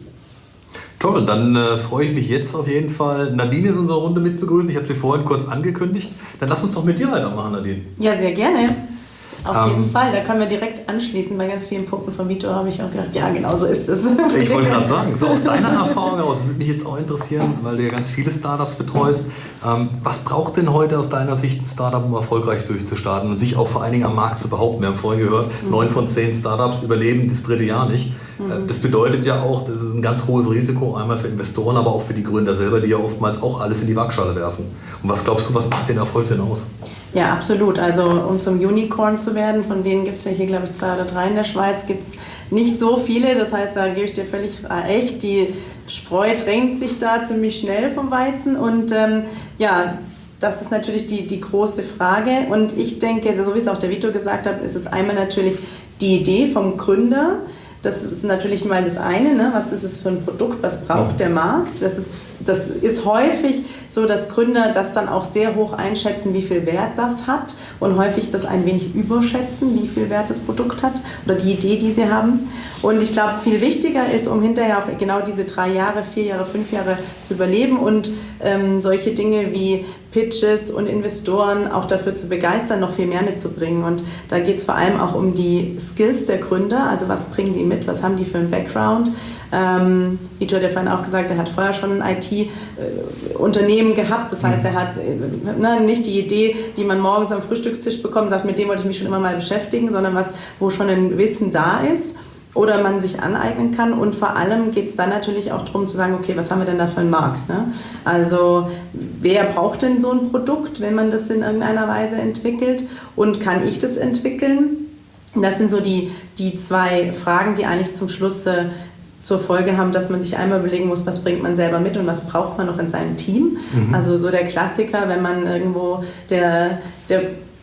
Toll, dann äh, freue ich mich jetzt auf jeden Fall, Nadine in unserer Runde mit begrüßen. Ich habe sie vorhin kurz angekündigt. Dann lass uns doch mit dir weitermachen, Nadine. Ja, sehr gerne. Auf Ähm, jeden Fall, da können wir direkt anschließen. Bei ganz vielen Punkten von Vito habe ich auch gedacht, ja, genau so ist es. Ich wollte gerade sagen, so aus deiner Erfahrung heraus, würde mich jetzt auch interessieren, weil du ja ganz viele Startups betreust. Ähm, was braucht denn heute aus deiner Sicht ein Startup, um erfolgreich durchzustarten und sich auch vor allen Dingen am Markt zu behaupten? Wir haben vorhin gehört, neun von zehn Startups überleben das dritte Jahr nicht. Mhm. Das bedeutet ja auch, das ist ein ganz hohes Risiko, einmal für Investoren, aber auch für die Gründer selber, die ja oftmals auch alles in die Waagschale werfen. Und was glaubst du, was macht den Erfolg denn aus? Ja, absolut. Also um zum Unicorn zu werden, von denen gibt es ja hier, glaube ich, zwei oder drei in der Schweiz, gibt es nicht so viele. Das heißt, da gebe ich dir völlig recht, die Spreu drängt sich da ziemlich schnell vom Weizen. Und ähm, ja, das ist natürlich die, die große Frage. Und ich denke, so wie es auch der Vito gesagt hat, ist es einmal natürlich die Idee vom Gründer. Das ist natürlich mal das eine, ne? Was ist es für ein Produkt, was braucht der Markt? Das ist, das ist häufig so, dass Gründer das dann auch sehr hoch einschätzen, wie viel Wert das hat und häufig das ein wenig überschätzen, wie viel Wert das Produkt hat oder die Idee, die sie haben. Und ich glaube, viel wichtiger ist, um hinterher auch genau diese drei Jahre, vier Jahre, fünf Jahre zu überleben und ähm, solche Dinge wie Pitches und Investoren auch dafür zu begeistern, noch viel mehr mitzubringen. Und da geht es vor allem auch um die Skills der Gründer, also was bringen die mit, was haben die für einen Background. Ähm, Vito hat ja vorhin auch gesagt, er hat vorher schon ein I T-Unternehmen gehabt, das heißt, er hat äh, ne, nicht die Idee, die man morgens am Frühstückstisch bekommt, sagt, mit dem wollte ich mich schon immer mal beschäftigen, sondern was, wo schon ein Wissen da ist oder man sich aneignen kann. Und vor allem geht es dann natürlich auch darum zu sagen, okay, was haben wir denn da für einen Markt? Ne? Also wer braucht denn so ein Produkt, wenn man das in irgendeiner Weise entwickelt? Und kann ich das entwickeln? Das sind so die, die zwei Fragen, die eigentlich zum Schluss äh, zur Folge haben, dass man sich einmal überlegen muss, was bringt man selber mit und was braucht man noch in seinem Team. Mhm. Also so der Klassiker, wenn man irgendwo der, der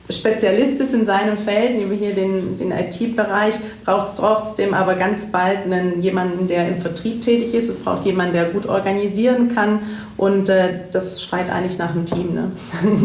Spezialist ist in seinem Feld, nehmen wir hier den, den I T-Bereich, braucht es trotzdem aber ganz bald einen, jemanden, der im Vertrieb tätig ist. Es braucht jemanden, der gut organisieren kann und äh, das schreit eigentlich nach einem Team. Ne?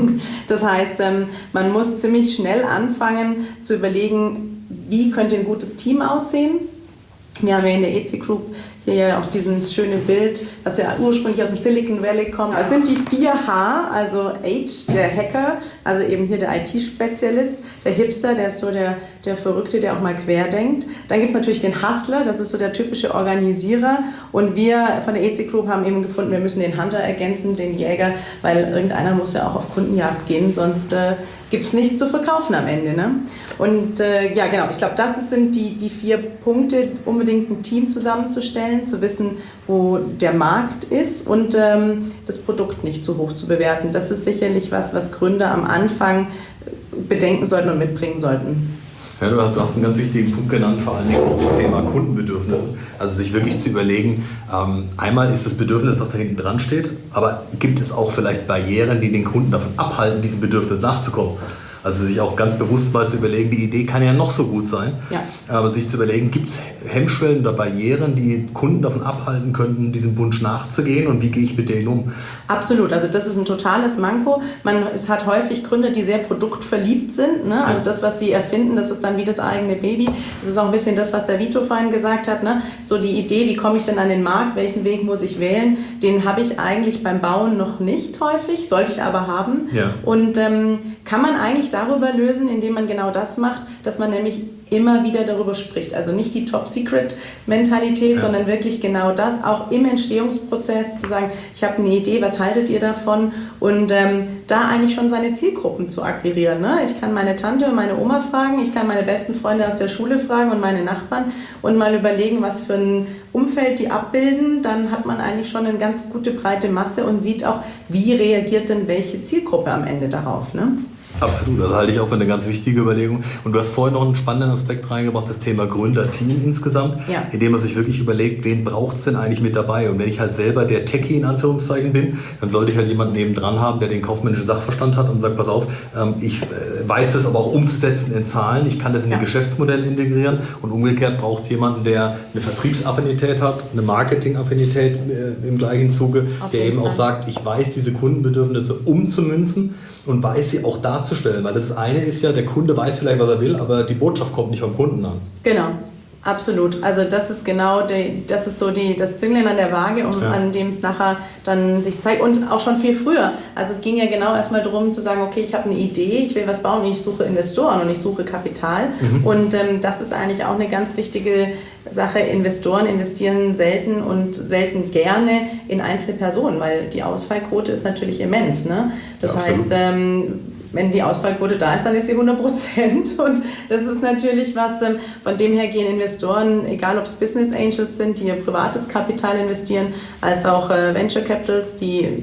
Das heißt, ähm, man muss ziemlich schnell anfangen zu überlegen, wie könnte ein gutes Team aussehen. Wir haben ja in der E C Group hier ja auch dieses schöne Bild, das ja ursprünglich aus dem Silicon Valley kommt. Es sind die vier H, also H, der Hacker, also eben hier der I T-Spezialist, der Hipster, der ist so der, der Verrückte, der auch mal quer denkt. Dann gibt es natürlich den Hustler, das ist so der typische Organisierer. Und wir von der E C Group haben eben gefunden, wir müssen den Hunter ergänzen, den Jäger, weil irgendeiner muss ja auch auf Kundenjagd gehen, sonst äh, gibt es nichts zu verkaufen am Ende. Ne? Und äh, ja, genau, ich glaube, das sind die, die vier Punkte, unbedingt ein Team zusammenzustellen, zu wissen, wo der Markt ist und ähm, das Produkt nicht zu hoch zu bewerten. Das ist sicherlich was, was Gründer am Anfang bedenken sollten und mitbringen sollten. Ja, du hast einen ganz wichtigen Punkt genannt, vor allem auch das Thema Kundenbedürfnisse. Also sich wirklich zu überlegen, ähm, einmal ist das Bedürfnis, was da hinten dran steht, aber gibt es auch vielleicht Barrieren, die den Kunden davon abhalten, diesem Bedürfnis nachzukommen? Also sich auch ganz bewusst mal zu überlegen, die Idee kann ja noch so gut sein, ja. aber sich zu überlegen, gibt es Hemmschwellen oder Barrieren, die Kunden davon abhalten könnten, diesem Wunsch nachzugehen und wie gehe ich mit denen um? Absolut, also das ist ein totales Manko. Man, es hat häufig Gründer, die sehr produktverliebt sind, ne? Also das, was sie erfinden, das ist dann wie das eigene Baby. Das ist auch ein bisschen das, was der Vito vorhin gesagt hat, ne? So die Idee, wie komme ich denn an den Markt, welchen Weg muss ich wählen, den habe ich eigentlich beim Bauen noch nicht häufig, sollte ich aber haben. Ja. Und ähm, kann man eigentlich darüber lösen, indem man genau das macht, dass man nämlich immer wieder darüber spricht. Also nicht die Top-Secret-Mentalität, ja. sondern wirklich genau das, auch im Entstehungsprozess zu sagen, ich habe eine Idee, was haltet ihr davon? Und ähm, da eigentlich schon seine Zielgruppen zu akquirieren. Ne? Ich kann meine Tante und meine Oma fragen, ich kann meine besten Freunde aus der Schule fragen und meine Nachbarn und mal überlegen, was für ein Umfeld die abbilden. Dann hat man eigentlich schon eine ganz gute breite Masse und sieht auch, wie reagiert denn welche Zielgruppe am Ende darauf. Ne? Absolut, das halte ich auch für eine ganz wichtige Überlegung. Und du hast vorhin noch einen spannenden Aspekt reingebracht, das Thema Gründerteam insgesamt, ja. indem man sich wirklich überlegt, wen braucht es denn eigentlich mit dabei? Und wenn ich halt selber der Techie in Anführungszeichen bin, dann sollte ich halt jemanden nebendran haben, der den kaufmännischen Sachverstand hat und sagt, pass auf, ich weiß das aber auch umzusetzen in Zahlen, ich kann das in ja. die Geschäftsmodelle integrieren und umgekehrt braucht es jemanden, der eine Vertriebsaffinität hat, eine Marketingaffinität im gleichen Zuge, Auf der eben Fall. auch sagt, ich weiß diese Kundenbedürfnisse umzumünzen und weiß sie auch darzustellen, weil das eine ist ja, der Kunde weiß vielleicht, was er will, aber die Botschaft kommt nicht vom Kunden an. Genau, absolut. Also das ist genau, die, das ist so die, das Zünglein an der Waage, um, ja. an dem es nachher dann sich zeigt und auch schon viel früher. Also es ging ja genau erstmal darum zu sagen, okay, ich habe eine Idee, ich will was bauen, ich suche Investoren und ich suche Kapital mhm. und ähm, das ist eigentlich auch eine ganz wichtige Sache. Investoren investieren selten und selten gerne in einzelne Personen, weil die Ausfallquote ist natürlich immens. Ne? Das Absolut. heißt, ähm, wenn die Ausfallquote da ist, dann ist sie hundert Prozent und das ist natürlich was, von dem her gehen Investoren, egal ob es Business Angels sind, die ihr privates Kapital investieren, als auch Venture Capitals, die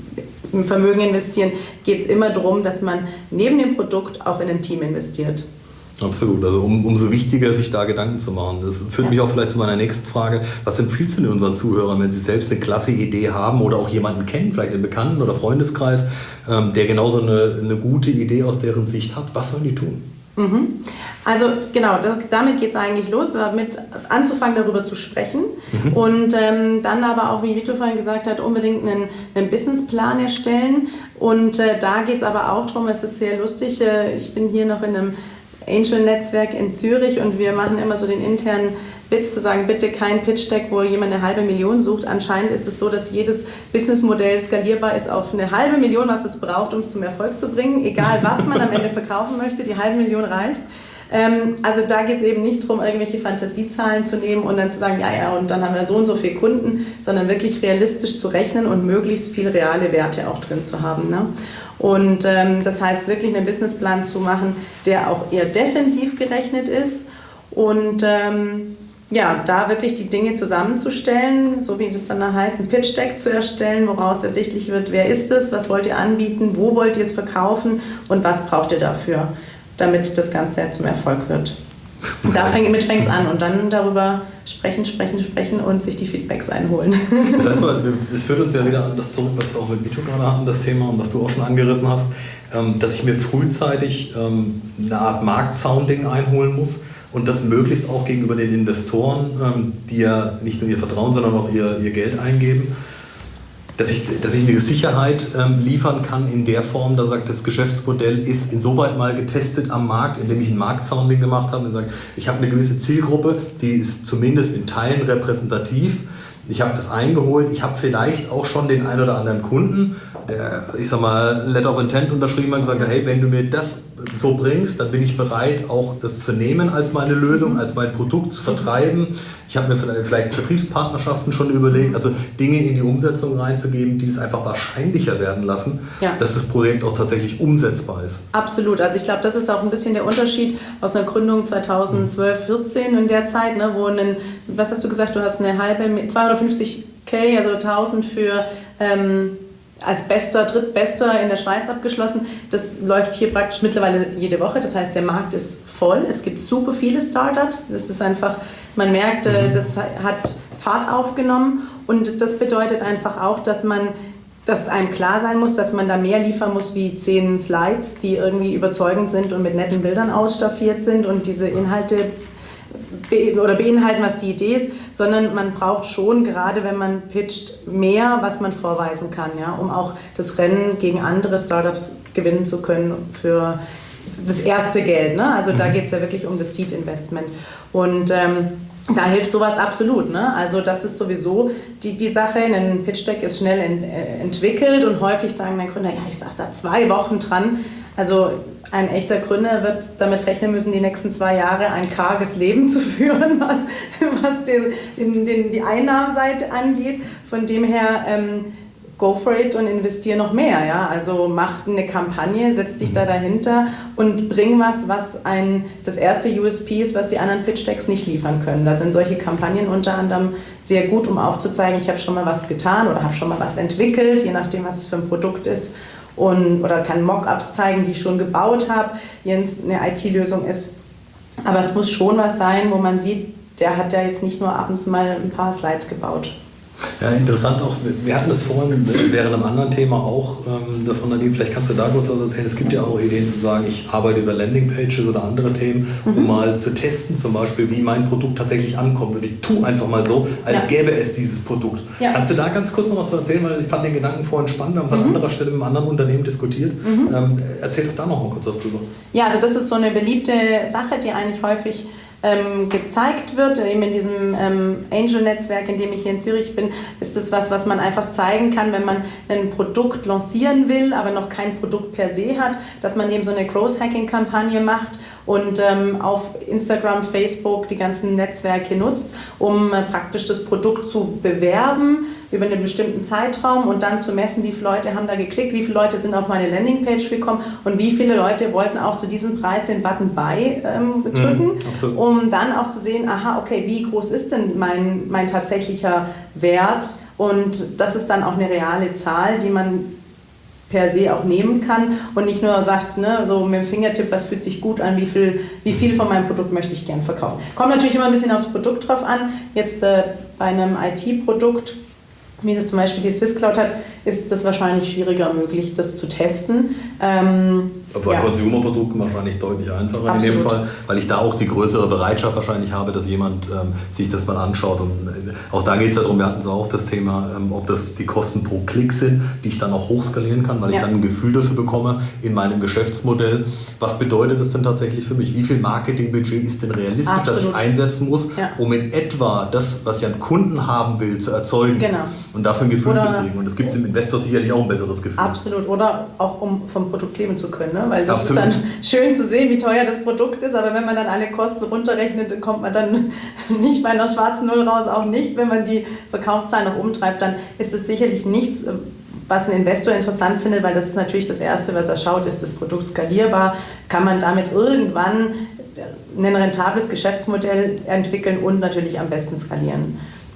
im Vermögen investieren, geht es immer darum, dass man neben dem Produkt auch in ein Team investiert. Absolut, also um, umso wichtiger, sich da Gedanken zu machen. Das führt ja. mich auch vielleicht zu meiner nächsten Frage. Was empfiehlst du denn unseren Zuhörern, wenn sie selbst eine klasse Idee haben oder auch jemanden kennen, vielleicht einen Bekannten oder Freundeskreis, ähm, der genauso eine, eine gute Idee aus deren Sicht hat? Was sollen die tun? Mhm. Also genau, das, damit geht es eigentlich los, mit anzufangen darüber zu sprechen mhm. und ähm, dann aber auch, wie Vito vorhin gesagt hat, unbedingt einen, einen Businessplan erstellen und äh, da geht es aber auch darum, es ist sehr lustig, äh, ich bin hier noch in einem Angel-Netzwerk in Zürich und wir machen immer so den internen Witz zu sagen, bitte kein Pitch-Deck, wo jemand eine halbe Million sucht. Anscheinend ist es so, dass jedes Businessmodell skalierbar ist auf eine halbe Million, was es braucht, um es zum Erfolg zu bringen. Egal, was man am Ende verkaufen möchte, die halbe Million reicht. Ähm, also da geht es eben nicht darum, irgendwelche Fantasiezahlen zu nehmen und dann zu sagen, ja, ja, und dann haben wir so und so viele Kunden, sondern wirklich realistisch zu rechnen und möglichst viel reale Werte auch drin zu haben. Ne? Und ähm, das heißt, wirklich einen Businessplan zu machen, der auch eher defensiv gerechnet ist und ähm, ja, da wirklich die Dinge zusammenzustellen, so wie das dann da heißt, ein Pitch-Deck zu erstellen, woraus ersichtlich wird, wer ist es, was wollt ihr anbieten, wo wollt ihr es verkaufen und was braucht ihr dafür, damit das Ganze zum Erfolg wird. Und damit fängt es an und dann darüber sprechen, sprechen, sprechen und sich die Feedbacks einholen. Das heißt, das führt uns ja wieder an das zurück, was wir auch mit Vito gerade hatten, das Thema und was du auch schon angerissen hast, dass ich mir frühzeitig eine Art Marktsounding einholen muss und das möglichst auch gegenüber den Investoren, die ja nicht nur ihr Vertrauen, sondern auch ihr, ihr Geld eingeben, dass ich, dass ich eine Sicherheit ähm, liefern kann in der Form, da sagt, das Geschäftsmodell ist insoweit mal getestet am Markt, indem ich ein Marktsounding gemacht habe und sage, ich habe eine gewisse Zielgruppe, die ist zumindest in Teilen repräsentativ. Ich habe das eingeholt, ich habe vielleicht auch schon den einen oder anderen Kunden, der, ich sag mal, Letter of Intent unterschrieben hat und gesagt hat, hey, wenn du mir das so bringst, dann bin ich bereit, auch das zu nehmen als meine Lösung, als mein Produkt zu vertreiben. Ich habe mir vielleicht Vertriebspartnerschaften schon überlegt, also Dinge in die Umsetzung reinzugeben, die es einfach wahrscheinlicher werden lassen, ja, dass das Projekt auch tatsächlich umsetzbar ist. Absolut, also ich glaube, das ist auch ein bisschen der Unterschied aus einer Gründung zweitausendzwölf, vierzehn in der Zeit, ne, wo ein, was hast du gesagt, du hast eine halbe, zweihundertfünfzig K, also tausend für ähm, als bester, drittbester in der Schweiz abgeschlossen. Das läuft hier praktisch mittlerweile jede Woche. Das heißt, der Markt ist voll. Es gibt super viele Startups. Das ist einfach, man merkt, das hat Fahrt aufgenommen. Und das bedeutet einfach auch, dass man, dass einem klar sein muss, dass man da mehr liefern muss wie zehn Slides, die irgendwie überzeugend sind und mit netten Bildern ausstaffiert sind und diese Inhalte be- oder beinhalten, was die Idee ist, sondern man braucht schon, gerade wenn man pitcht, mehr, was man vorweisen kann, ja, um auch das Rennen gegen andere Startups gewinnen zu können für das erste Geld. Ne? Also da geht es ja wirklich um das Seed-Investment. Und ähm, da hilft sowas absolut. Ne? Also das ist sowieso die, die Sache. Ein Pitch-Deck ist schnell ent, äh, entwickelt und häufig sagen dann Gründer, ja, ich saß da zwei Wochen dran. Also ein echter Gründer wird damit rechnen müssen, die nächsten zwei Jahre ein karges Leben zu führen, was, was den, den, den, die Einnahmenseite angeht. Von dem her, ähm, go for it und investiere noch mehr. Ja? Also mach eine Kampagne, setz dich da dahinter und bring was, was ein, das erste U S P ist, was die anderen Pitch-Decks nicht liefern können. Da sind solche Kampagnen unter anderem sehr gut, um aufzuzeigen, ich habe schon mal was getan oder habe schon mal was entwickelt, je nachdem, was es für ein Produkt ist. Und, oder kann Mockups zeigen, die ich schon gebaut habe, wenn es eine I T-Lösung ist. Aber es muss schon was sein, wo man sieht, der hat ja jetzt nicht nur abends mal ein paar Slides gebaut. Ja, interessant auch, wir hatten das vorhin während einem anderen Thema auch ähm, davon, Nadine, vielleicht kannst du da kurz was erzählen. Es gibt ja auch Ideen zu sagen, ich arbeite über Landingpages oder andere Themen, mhm. um mal zu testen, zum Beispiel, wie mein Produkt tatsächlich ankommt. Und ich tue einfach mal so, als ja. gäbe es dieses Produkt. Ja. Kannst du da ganz kurz noch was erzählen, weil ich fand den Gedanken vorhin spannend, wir haben es mhm. an anderer Stelle mit einem anderen Unternehmen diskutiert. Mhm. Ähm, erzähl doch da noch mal kurz was drüber. Ja, also das ist so eine beliebte Sache, die eigentlich häufig Ähm, gezeigt wird, eben in diesem ähm, Angel-Netzwerk, in dem ich hier in Zürich bin, ist das was, was man einfach zeigen kann, wenn man ein Produkt lancieren will, aber noch kein Produkt per se hat, dass man eben so eine Growth-Hacking-Kampagne macht und ähm, auf Instagram, Facebook die ganzen Netzwerke nutzt, um äh, praktisch das Produkt zu bewerben über einen bestimmten Zeitraum und dann zu messen, wie viele Leute haben da geklickt, wie viele Leute sind auf meine Landingpage gekommen und wie viele Leute wollten auch zu diesem Preis den Button Buy ähm, drücken, mhm, um dann auch zu sehen, aha, okay, wie groß ist denn mein, mein tatsächlicher Wert, und das ist dann auch eine reale Zahl, die man per se auch nehmen kann und nicht nur sagt, ne, so mit dem Fingertipp, was fühlt sich gut an, wie viel, wie viel von meinem Produkt möchte ich gern verkaufen. Kommt natürlich immer ein bisschen aufs Produkt drauf an. Jetzt äh, bei einem I T-Produkt, wie das zum Beispiel die Swisscloud hat, ist das wahrscheinlich schwieriger möglich, das zu testen. Ähm, Aber bei ja. Consumer-Produkten wahrscheinlich deutlich einfacher. Absolut. In dem Fall, weil ich da auch die größere Bereitschaft wahrscheinlich habe, dass jemand ähm, sich das mal anschaut. Und äh, auch da geht es ja darum, wir hatten es auch das Thema, ähm, ob das die Kosten pro Klick sind, die ich dann auch hochskalieren kann, weil ja. ich dann ein Gefühl dafür bekomme in meinem Geschäftsmodell. Was bedeutet das denn tatsächlich für mich? Wie viel Marketingbudget ist denn realistisch, Absolut. dass ich einsetzen muss, ja. um in etwa das, was ich an Kunden haben will, zu erzeugen? Genau. Und dafür ein Gefühl Oder zu kriegen. Und das gibt dem Investor sicherlich auch ein besseres Gefühl. Absolut. Oder auch um vom Produkt leben zu können. Ne? Weil das Absolut. ist dann schön zu sehen, wie teuer das Produkt ist, aber wenn man dann alle Kosten runterrechnet, dann kommt man dann nicht bei einer schwarzen Null raus, auch nicht, wenn man die Verkaufszahlen nach oben treibt, dann ist es sicherlich nichts, was ein Investor interessant findet, weil das ist natürlich das Erste, was er schaut, ist das Produkt skalierbar, kann man damit irgendwann ein rentables Geschäftsmodell entwickeln und natürlich am besten skalieren.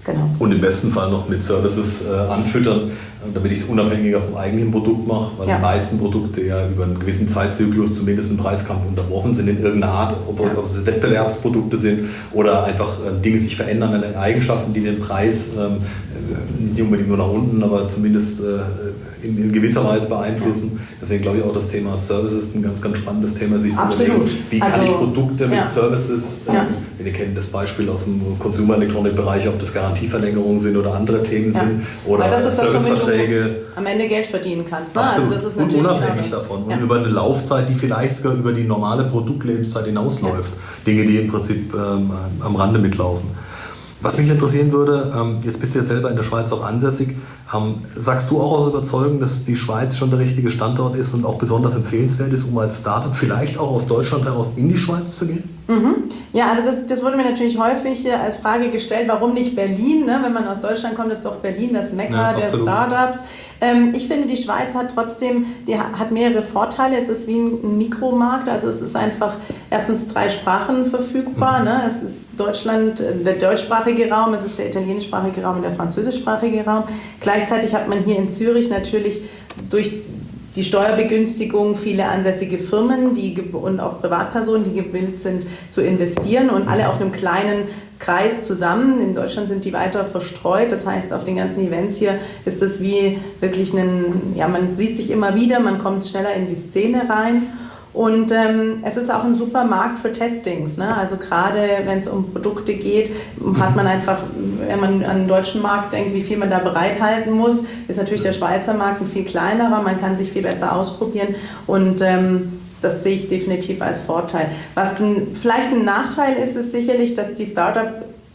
Genau. Und im besten Fall noch mit Services äh, anfüttern, damit ich es unabhängiger vom eigentlichen Produkt mache, weil ja. die meisten Produkte ja über einen gewissen Zeitzyklus zumindest im Preiskampf unterworfen sind in irgendeiner Art, ob, ja. ob es Wettbewerbsprodukte sind oder einfach äh, Dinge sich verändern an den Eigenschaften, die den Preis ähm, nicht unbedingt nur nach unten, aber zumindest äh, in, in gewisser Weise beeinflussen. Ja. Deswegen glaube ich auch das Thema Services ein ganz, ganz spannendes Thema, sich zu überlegen, wie kann also, ich Produkte mit ja. Services, ähm, ja. wir kennen das Beispiel aus dem Consumer-Elektronik-Bereich, ob das Garantieverlängerungen sind oder andere Themen ja. sind oder Serviceverträge. Am Ende Geld verdienen kannst. Ne? Absolut. Also das ist und unabhängig davon. Ja. Und über eine Laufzeit, die vielleicht sogar über die normale Produktlebenszeit hinausläuft. Ja. Dinge, die im Prinzip ähm, am Rande mitlaufen. Was mich interessieren würde, ähm, jetzt bist du ja selber in der Schweiz auch ansässig, ähm, sagst du auch aus Überzeugung, dass die Schweiz schon der richtige Standort ist und auch besonders empfehlenswert ist, um als Startup vielleicht auch aus Deutschland heraus in die Schweiz zu gehen? Mhm. Ja, also das, das wurde mir natürlich häufig äh, als Frage gestellt, warum nicht Berlin? Ne? Wenn man aus Deutschland kommt, ist doch Berlin das Mekka ja, der Startups. Ähm, ich finde, die Schweiz hat trotzdem, die hat mehrere Vorteile. Es ist wie ein Mikromarkt, also es ist einfach erstens drei Sprachen verfügbar. Mhm. Ne? Es ist Deutschland, der deutschsprachige Raum, es ist der italienischsprachige Raum und der französischsprachige Raum. Gleichzeitig hat man hier in Zürich natürlich durch die Steuerbegünstigung viele ansässige Firmen die, und auch Privatpersonen, die gewillt sind zu investieren und alle auf einem kleinen Kreis zusammen. In Deutschland sind die weiter verstreut, das heißt auf den ganzen Events hier ist es wie wirklich ein, ja man sieht sich immer wieder, man kommt schneller in die Szene rein. Und ähm, es ist auch ein super Markt für Testings. Ne? Also gerade wenn es um Produkte geht, hat man einfach, wenn man an den deutschen Markt denkt, wie viel man da bereithalten muss, ist natürlich der Schweizer Markt ein viel kleinerer, man kann sich viel besser ausprobieren und ähm, das sehe ich definitiv als Vorteil. Was ein, vielleicht ein Nachteil ist, ist sicherlich, dass die Startup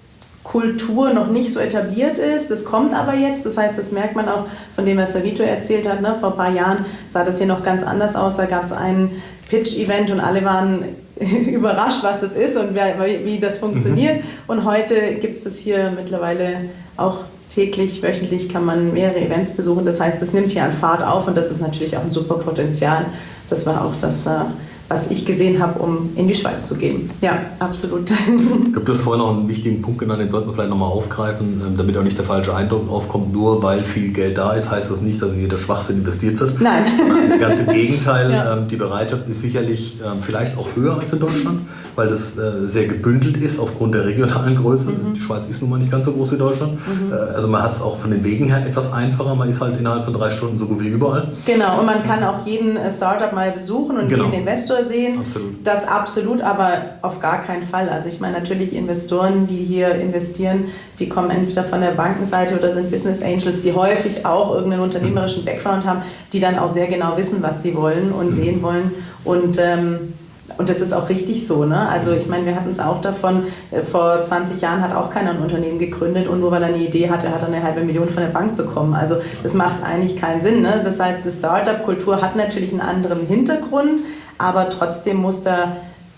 Kultur noch nicht so etabliert ist. Das kommt aber jetzt. Das heißt, das merkt man auch von dem, was Savito erzählt hat. Ne? Vor ein paar Jahren sah das hier noch ganz anders aus. Da gab es ein Pitch-Event und alle waren überrascht, was das ist und wie, wie das funktioniert. Mhm. Und heute gibt es das hier mittlerweile auch täglich, wöchentlich kann man mehrere Events besuchen. Das heißt, das nimmt hier an Fahrt auf und das ist natürlich auch ein super Potenzial. Das war auch das, was ich gesehen habe, um in die Schweiz zu gehen. Ja, absolut. Ich glaube, du hast vorhin noch einen wichtigen Punkt genannt, den sollten wir vielleicht nochmal aufgreifen, damit auch nicht der falsche Eindruck aufkommt. Nur weil viel Geld da ist, heißt das nicht, dass in jeder Schwachsinn investiert wird. Nein. Sondern ganz im Gegenteil, ja. Die Bereitschaft ist sicherlich vielleicht auch höher als in Deutschland, weil das sehr gebündelt ist aufgrund der regionalen Größe. Mhm. Die Schweiz ist nun mal nicht ganz so groß wie Deutschland. Mhm. Also man hat es auch von den Wegen her etwas einfacher. Man ist halt innerhalb von drei Stunden so gut wie überall. Genau, und man kann auch jeden Startup mal besuchen und genau. jeden Investor sehen. Absolut. Das absolut, aber auf gar keinen Fall. Also ich meine natürlich Investoren, die hier investieren, die kommen entweder von der Bankenseite oder sind Business Angels, die häufig auch irgendeinen unternehmerischen Background haben, die dann auch sehr genau wissen, was sie wollen und mhm. sehen wollen. Und ähm, Und das ist auch richtig so. Ne? Also ich meine, wir hatten es auch davon, vor zwanzig Jahren hat auch keiner ein Unternehmen gegründet und nur weil er eine Idee hatte, hat er eine halbe Million von der Bank bekommen. Also das macht eigentlich keinen Sinn. Ne? Das heißt, die Startup-Kultur hat natürlich einen anderen Hintergrund, aber trotzdem muss da,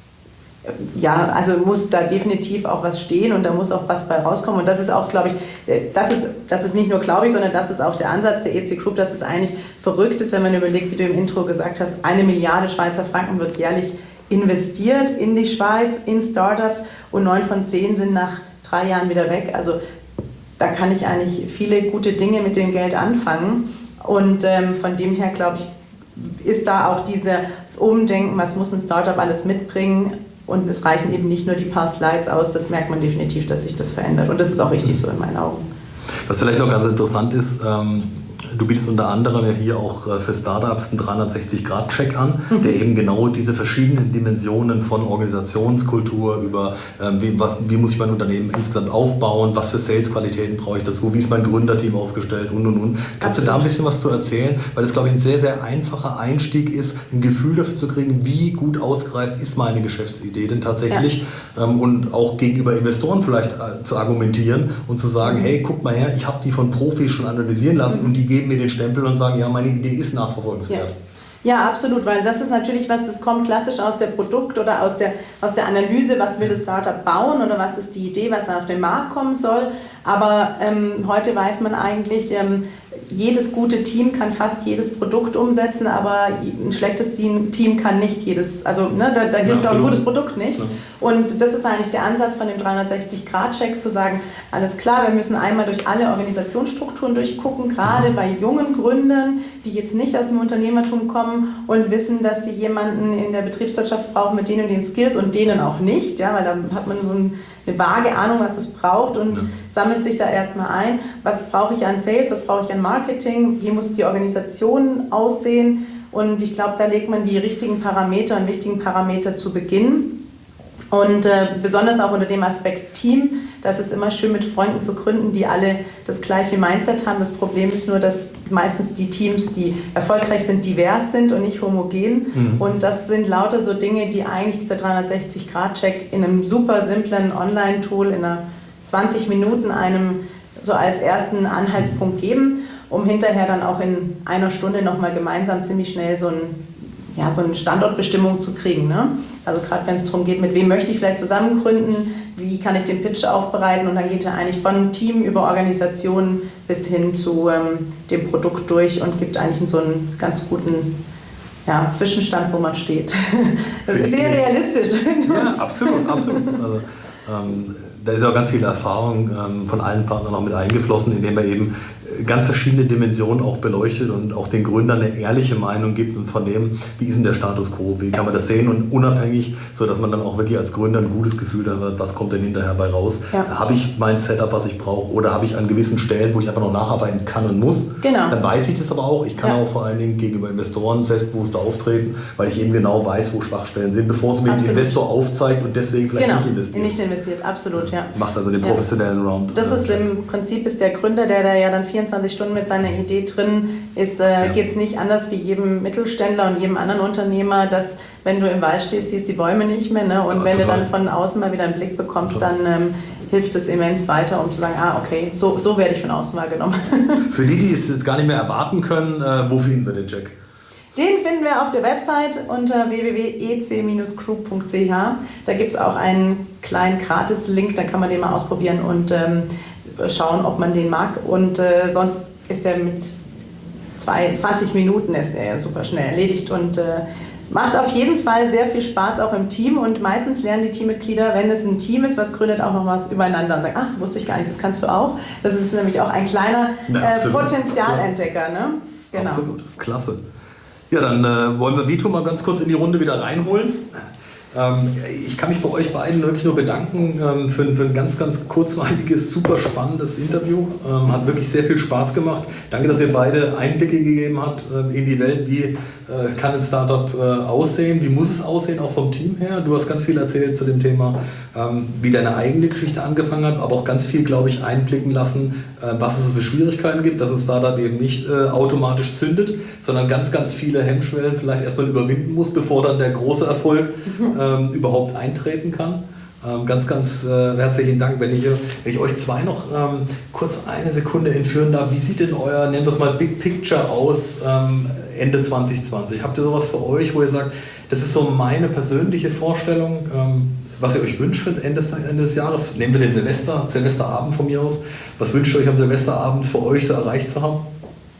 ja, also muss da definitiv auch was stehen und da muss auch was bei rauskommen. Und das ist auch, glaube ich, das ist, das ist nicht nur, glaube ich, sondern das ist auch der Ansatz der E C Group, dass es eigentlich verrückt ist, wenn man überlegt, wie du im Intro gesagt hast, eine Milliarde Schweizer Franken wird jährlich investiert in die Schweiz, in Startups und neun von zehn sind nach drei Jahren wieder weg. Also da kann ich eigentlich viele gute Dinge mit dem Geld anfangen und ähm, von dem her, glaube ich, ist da auch dieses Umdenken, was muss ein Startup alles mitbringen und es reichen eben nicht nur die paar Slides aus, das merkt man definitiv, dass sich das verändert und das ist auch richtig so in meinen Augen. Was vielleicht noch ganz interessant ist, ähm du bietest unter anderem ja hier auch für Startups einen dreihundertsechzig Grad Check an, mhm. der eben genau diese verschiedenen Dimensionen von Organisationskultur über ähm, wie, was, wie muss ich mein Unternehmen insgesamt aufbauen, was für Sales-Qualitäten brauche ich dazu, wie ist mein Gründerteam aufgestellt und und und. Kannst Absolut. Du da ein bisschen was zu erzählen? Weil das, glaube ich, ein sehr, sehr einfacher Einstieg ist, ein Gefühl dafür zu kriegen, wie gut ausgereift ist meine Geschäftsidee denn tatsächlich ja. ähm, und auch gegenüber Investoren vielleicht äh, zu argumentieren und zu sagen, hey, guck mal her, ich habe die von Profis schon analysieren lassen mhm. und die geben mir den Stempel und sagen, ja, meine Idee ist nachverfolgenswert. Ja. ja, absolut, weil das ist natürlich was, das kommt klassisch aus der Produkt- oder aus der, aus der Analyse, was will das Startup bauen oder was ist die Idee, was auf den Markt kommen soll. Aber ähm, heute weiß man eigentlich, ähm, jedes gute Team kann fast jedes Produkt umsetzen, aber ein schlechtes Team kann nicht jedes, also ne, da, da hilft ja, auch ein gutes Produkt nicht. Ja. Und das ist eigentlich der Ansatz von dem dreihundertsechzig Grad Check, zu sagen, alles klar, wir müssen einmal durch alle Organisationsstrukturen durchgucken, gerade bei jungen Gründern, die jetzt nicht aus dem Unternehmertum kommen und wissen, dass sie jemanden in der Betriebswirtschaft brauchen mit denen und den Skills und denen auch nicht, ja, weil da hat man so ein eine vage Ahnung, was es braucht und ja. sammelt sich da erstmal ein, was brauche ich an Sales, was brauche ich an Marketing, wie muss die Organisation aussehen, und ich glaube, da legt man die richtigen Parameter und wichtigen Parameter zu Beginn. Und äh, besonders auch unter dem Aspekt Team, das ist immer schön, mit Freunden zu gründen, die alle das gleiche Mindset haben. Das Problem ist nur, dass meistens die Teams, die erfolgreich sind, divers sind und nicht homogen. Mhm. Und das sind lauter so Dinge, die eigentlich dieser dreihundertsechzig Grad Check in einem super simplen Online-Tool in einer zwanzig Minuten einem so als ersten Anhaltspunkt geben, um hinterher dann auch in einer Stunde nochmal gemeinsam ziemlich schnell so ein ja, so eine Standortbestimmung zu kriegen. Ne? Also gerade wenn es darum geht, mit wem möchte ich vielleicht zusammen gründen, wie kann ich den Pitch aufbereiten, und dann geht er eigentlich von Team über Organisationen bis hin zu ähm, dem Produkt durch und gibt eigentlich so einen ganz guten ja, Zwischenstand, wo man steht. Das ist sehr realistisch. Ja, absolut, absolut. Also, ähm, da ist auch ganz viel Erfahrung ähm, von allen Partnern auch mit eingeflossen, indem er eben ganz verschiedene Dimensionen auch beleuchtet und auch den Gründern eine ehrliche Meinung gibt und von dem, wie ist denn der Status quo, wie kann man das sehen, und unabhängig, sodass man dann auch wirklich als Gründer ein gutes Gefühl hat, was kommt denn hinterher bei raus. Ja. Habe ich mein Setup, was ich brauche, oder habe ich an gewissen Stellen, wo ich einfach noch nacharbeiten kann und muss. Genau. Dann weiß ich das aber auch. Ich kann ja. auch vor allen Dingen gegenüber Investoren selbstbewusster auftreten, weil ich eben genau weiß, wo Schwachstellen sind, bevor es mir ein Investor aufzeigt und deswegen vielleicht genau. nicht investiert. Nicht investiert, absolut, ja. Macht also den professionellen ja. Round. Das ist im Prinzip, ist der Gründer, der da ja dann vierundzwanzig Stunden mit seiner Idee drin ist, äh, ja. geht es nicht anders wie jedem Mittelständler und jedem anderen Unternehmer, dass wenn du im Wald stehst, siehst die Bäume nicht mehr, ne? Und ja, wenn total. du dann von außen mal wieder einen Blick bekommst, total. dann ähm, hilft es immens weiter, um zu sagen, ah okay, so, so werde ich von außen wahrgenommen. Für die, die es jetzt gar nicht mehr erwarten können, äh, wo finden wir den Jack? Den finden wir auf der Website unter w w w punkt e c dash group punkt c h. Da gibt es auch einen kleinen Gratis-Link, da kann man den mal ausprobieren und ähm, schauen, ob man den mag. Und äh, sonst ist er mit zwei, zwanzig Minuten ist er ja super schnell erledigt und äh, macht auf jeden Fall sehr viel Spaß auch im Team. Und meistens lernen die Teammitglieder, wenn es ein Team ist, was gründet, auch noch was übereinander und sagen, ach, wusste ich gar nicht, das kannst du auch. Das ist nämlich auch ein kleiner ja, äh, Potenzialentdecker. Ne? Genau. Absolut, klasse. Ja, dann äh, wollen wir Vito mal ganz kurz in die Runde wieder reinholen. Ähm, ich kann mich bei euch beiden wirklich nur bedanken ähm, für, für ein ganz, ganz kurzweiliges, super spannendes Interview. Ähm, hat wirklich sehr viel Spaß gemacht. Danke, dass ihr beide Einblicke gegeben habt äh, in die Welt. Wie äh, kann ein Startup äh, aussehen? Wie muss es aussehen, auch vom Team her? Du hast ganz viel erzählt zu dem Thema, ähm, wie deine eigene Geschichte angefangen hat, aber auch ganz viel, glaube ich, einblicken lassen, äh, was es so für Schwierigkeiten gibt, dass ein Startup eben nicht äh, automatisch zündet, sondern ganz, ganz viele Hemmschwellen vielleicht erstmal überwinden muss, bevor dann der große Erfolg ähm, überhaupt eintreten kann. Ähm, ganz, ganz äh, herzlichen Dank. Wenn ich, wenn ich euch zwei noch ähm, kurz eine Sekunde entführen darf, wie sieht denn euer, nennen wir es mal, Big Picture aus ähm, Ende zwanzig zwanzig? Habt ihr sowas für euch, wo ihr sagt, das ist so meine persönliche Vorstellung, ähm, was ihr euch wünscht für Ende des, Ende des Jahres? Nehmen wir den Silvester, Silvesterabend von mir aus. Was wünscht ihr euch am Silvesterabend für euch so erreicht zu haben?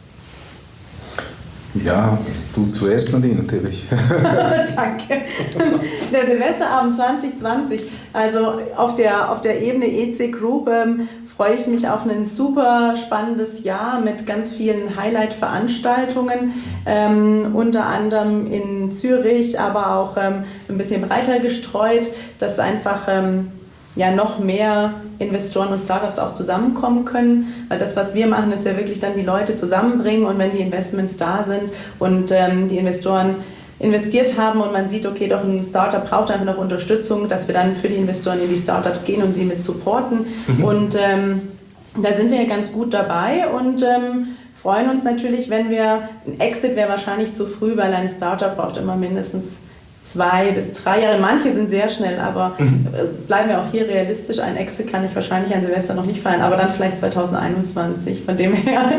Ja, du zuerst, Nadine, natürlich. Danke. Der Silvesterabend zwanzig zwanzig, also auf der, auf der Ebene E C Group ähm, freue ich mich auf ein super spannendes Jahr mit ganz vielen Highlight-Veranstaltungen, ähm, unter anderem in Zürich, aber auch ähm, ein bisschen breiter gestreut, dass einfach ähm, ja noch mehr Investoren und Startups auch zusammenkommen können, weil das, was wir machen, ist ja wirklich dann die Leute zusammenbringen, und wenn die Investments da sind und ähm, die Investoren investiert haben und man sieht, okay, doch ein Startup braucht einfach noch Unterstützung, dass wir dann für die Investoren in die Startups gehen und sie mit supporten. Mhm. Und ähm, da sind wir ja ganz gut dabei und ähm, freuen uns natürlich, wenn wir, ein Exit wäre wahrscheinlich zu früh, weil ein Startup braucht immer mindestens zwei bis drei Jahre. Manche sind sehr schnell, aber mhm. bleiben wir auch hier realistisch. Ein Exit kann ich wahrscheinlich an Silvester noch nicht feiern, aber dann vielleicht zwanzig einundzwanzig. Von dem her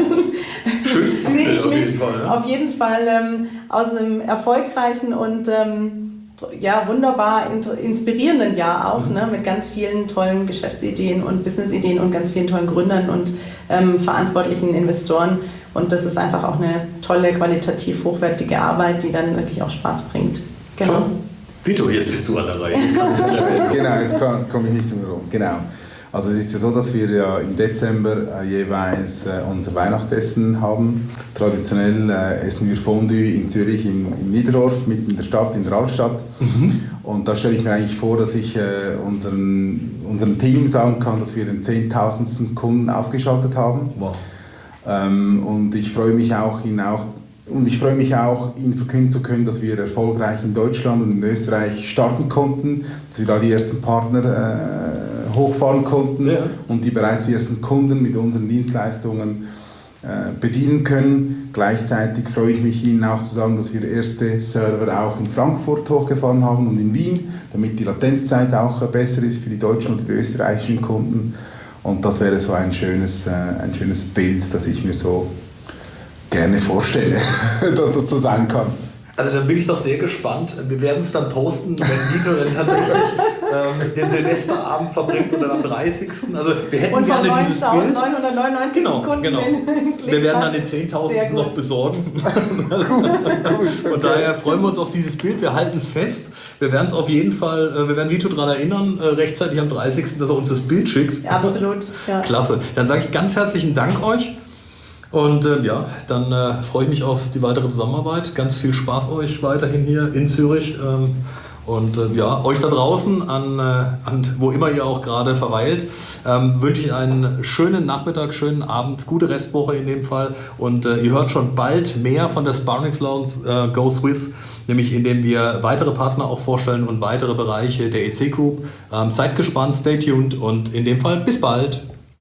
sehe ich mich auf jeden Fall, auf jeden Fall ähm, aus einem erfolgreichen und ähm, ja, wunderbar inspirierenden Jahr auch, ne, mit ganz vielen tollen Geschäftsideen und Businessideen und ganz vielen tollen Gründern und ähm, verantwortlichen Investoren. Und das ist einfach auch eine tolle, qualitativ hochwertige Arbeit, die dann wirklich auch Spaß bringt. Genau. Toll. Vito, jetzt bist du an der Reihe. Jetzt kannst du genau, jetzt komme ich nicht mehr rum. Genau. Also es ist ja so, dass wir ja im Dezember äh, jeweils äh, unser Weihnachtsessen haben. Traditionell äh, essen wir Fondue in Zürich im, im Niederdorf, mitten in der Stadt, in der Altstadt. Mhm. Und da stelle ich mir eigentlich vor, dass ich äh, unseren, unserem Team sagen kann, dass wir den zehntausendsten Kunden aufgeschaltet haben. Wow. Ähm, und ich freue mich auch, ihn auch Und ich freue mich auch, Ihnen verkünden zu können, dass wir erfolgreich in Deutschland und in Österreich starten konnten, dass wir da die ersten Partner äh, hochfahren konnten, ja, und die bereits die ersten Kunden mit unseren Dienstleistungen äh, bedienen können. Gleichzeitig freue ich mich, Ihnen auch zu sagen, dass wir erste Server auch in Frankfurt hochgefahren haben und in Wien, damit die Latenzzeit auch äh, besser ist für die deutschen und die österreichischen Kunden. Und das wäre so ein schönes, äh, ein schönes Bild, das ich mir so gerne vorstelle, dass das so sein kann. Also dann bin ich doch sehr gespannt. Wir werden es dann posten, wenn Vito dann tatsächlich ähm, den Silvesterabend verbringt oder am dreißigsten Also wir hätten und gerne dieses Bild. neunzehnhundertneunundneunzig Genau, Sekunden. genau. Wir werden dann den zehntausendsten noch besorgen. Gut, gut, Von daher freuen wir uns auf dieses Bild. Wir halten es fest. Wir werden es auf jeden Fall, wir werden Vito daran erinnern, rechtzeitig am dreißigsten dass er uns das Bild schickt. Absolut, ja. Klasse. Dann sage ich ganz herzlichen Dank euch. Und äh, ja, dann äh, freue ich mich auf die weitere Zusammenarbeit. Ganz viel Spaß euch weiterhin hier in Zürich. Ähm, und äh, ja, euch da draußen, an, äh, an wo immer ihr auch gerade verweilt, ähm, wünsche ich einen schönen Nachmittag, schönen Abend, gute Restwoche in dem Fall. Und äh, ihr hört schon bald mehr von der Sparrings Lounge äh, Go Swiss, nämlich indem wir weitere Partner auch vorstellen und weitere Bereiche der E C Group. Ähm, seid gespannt, stay tuned und in dem Fall bis bald.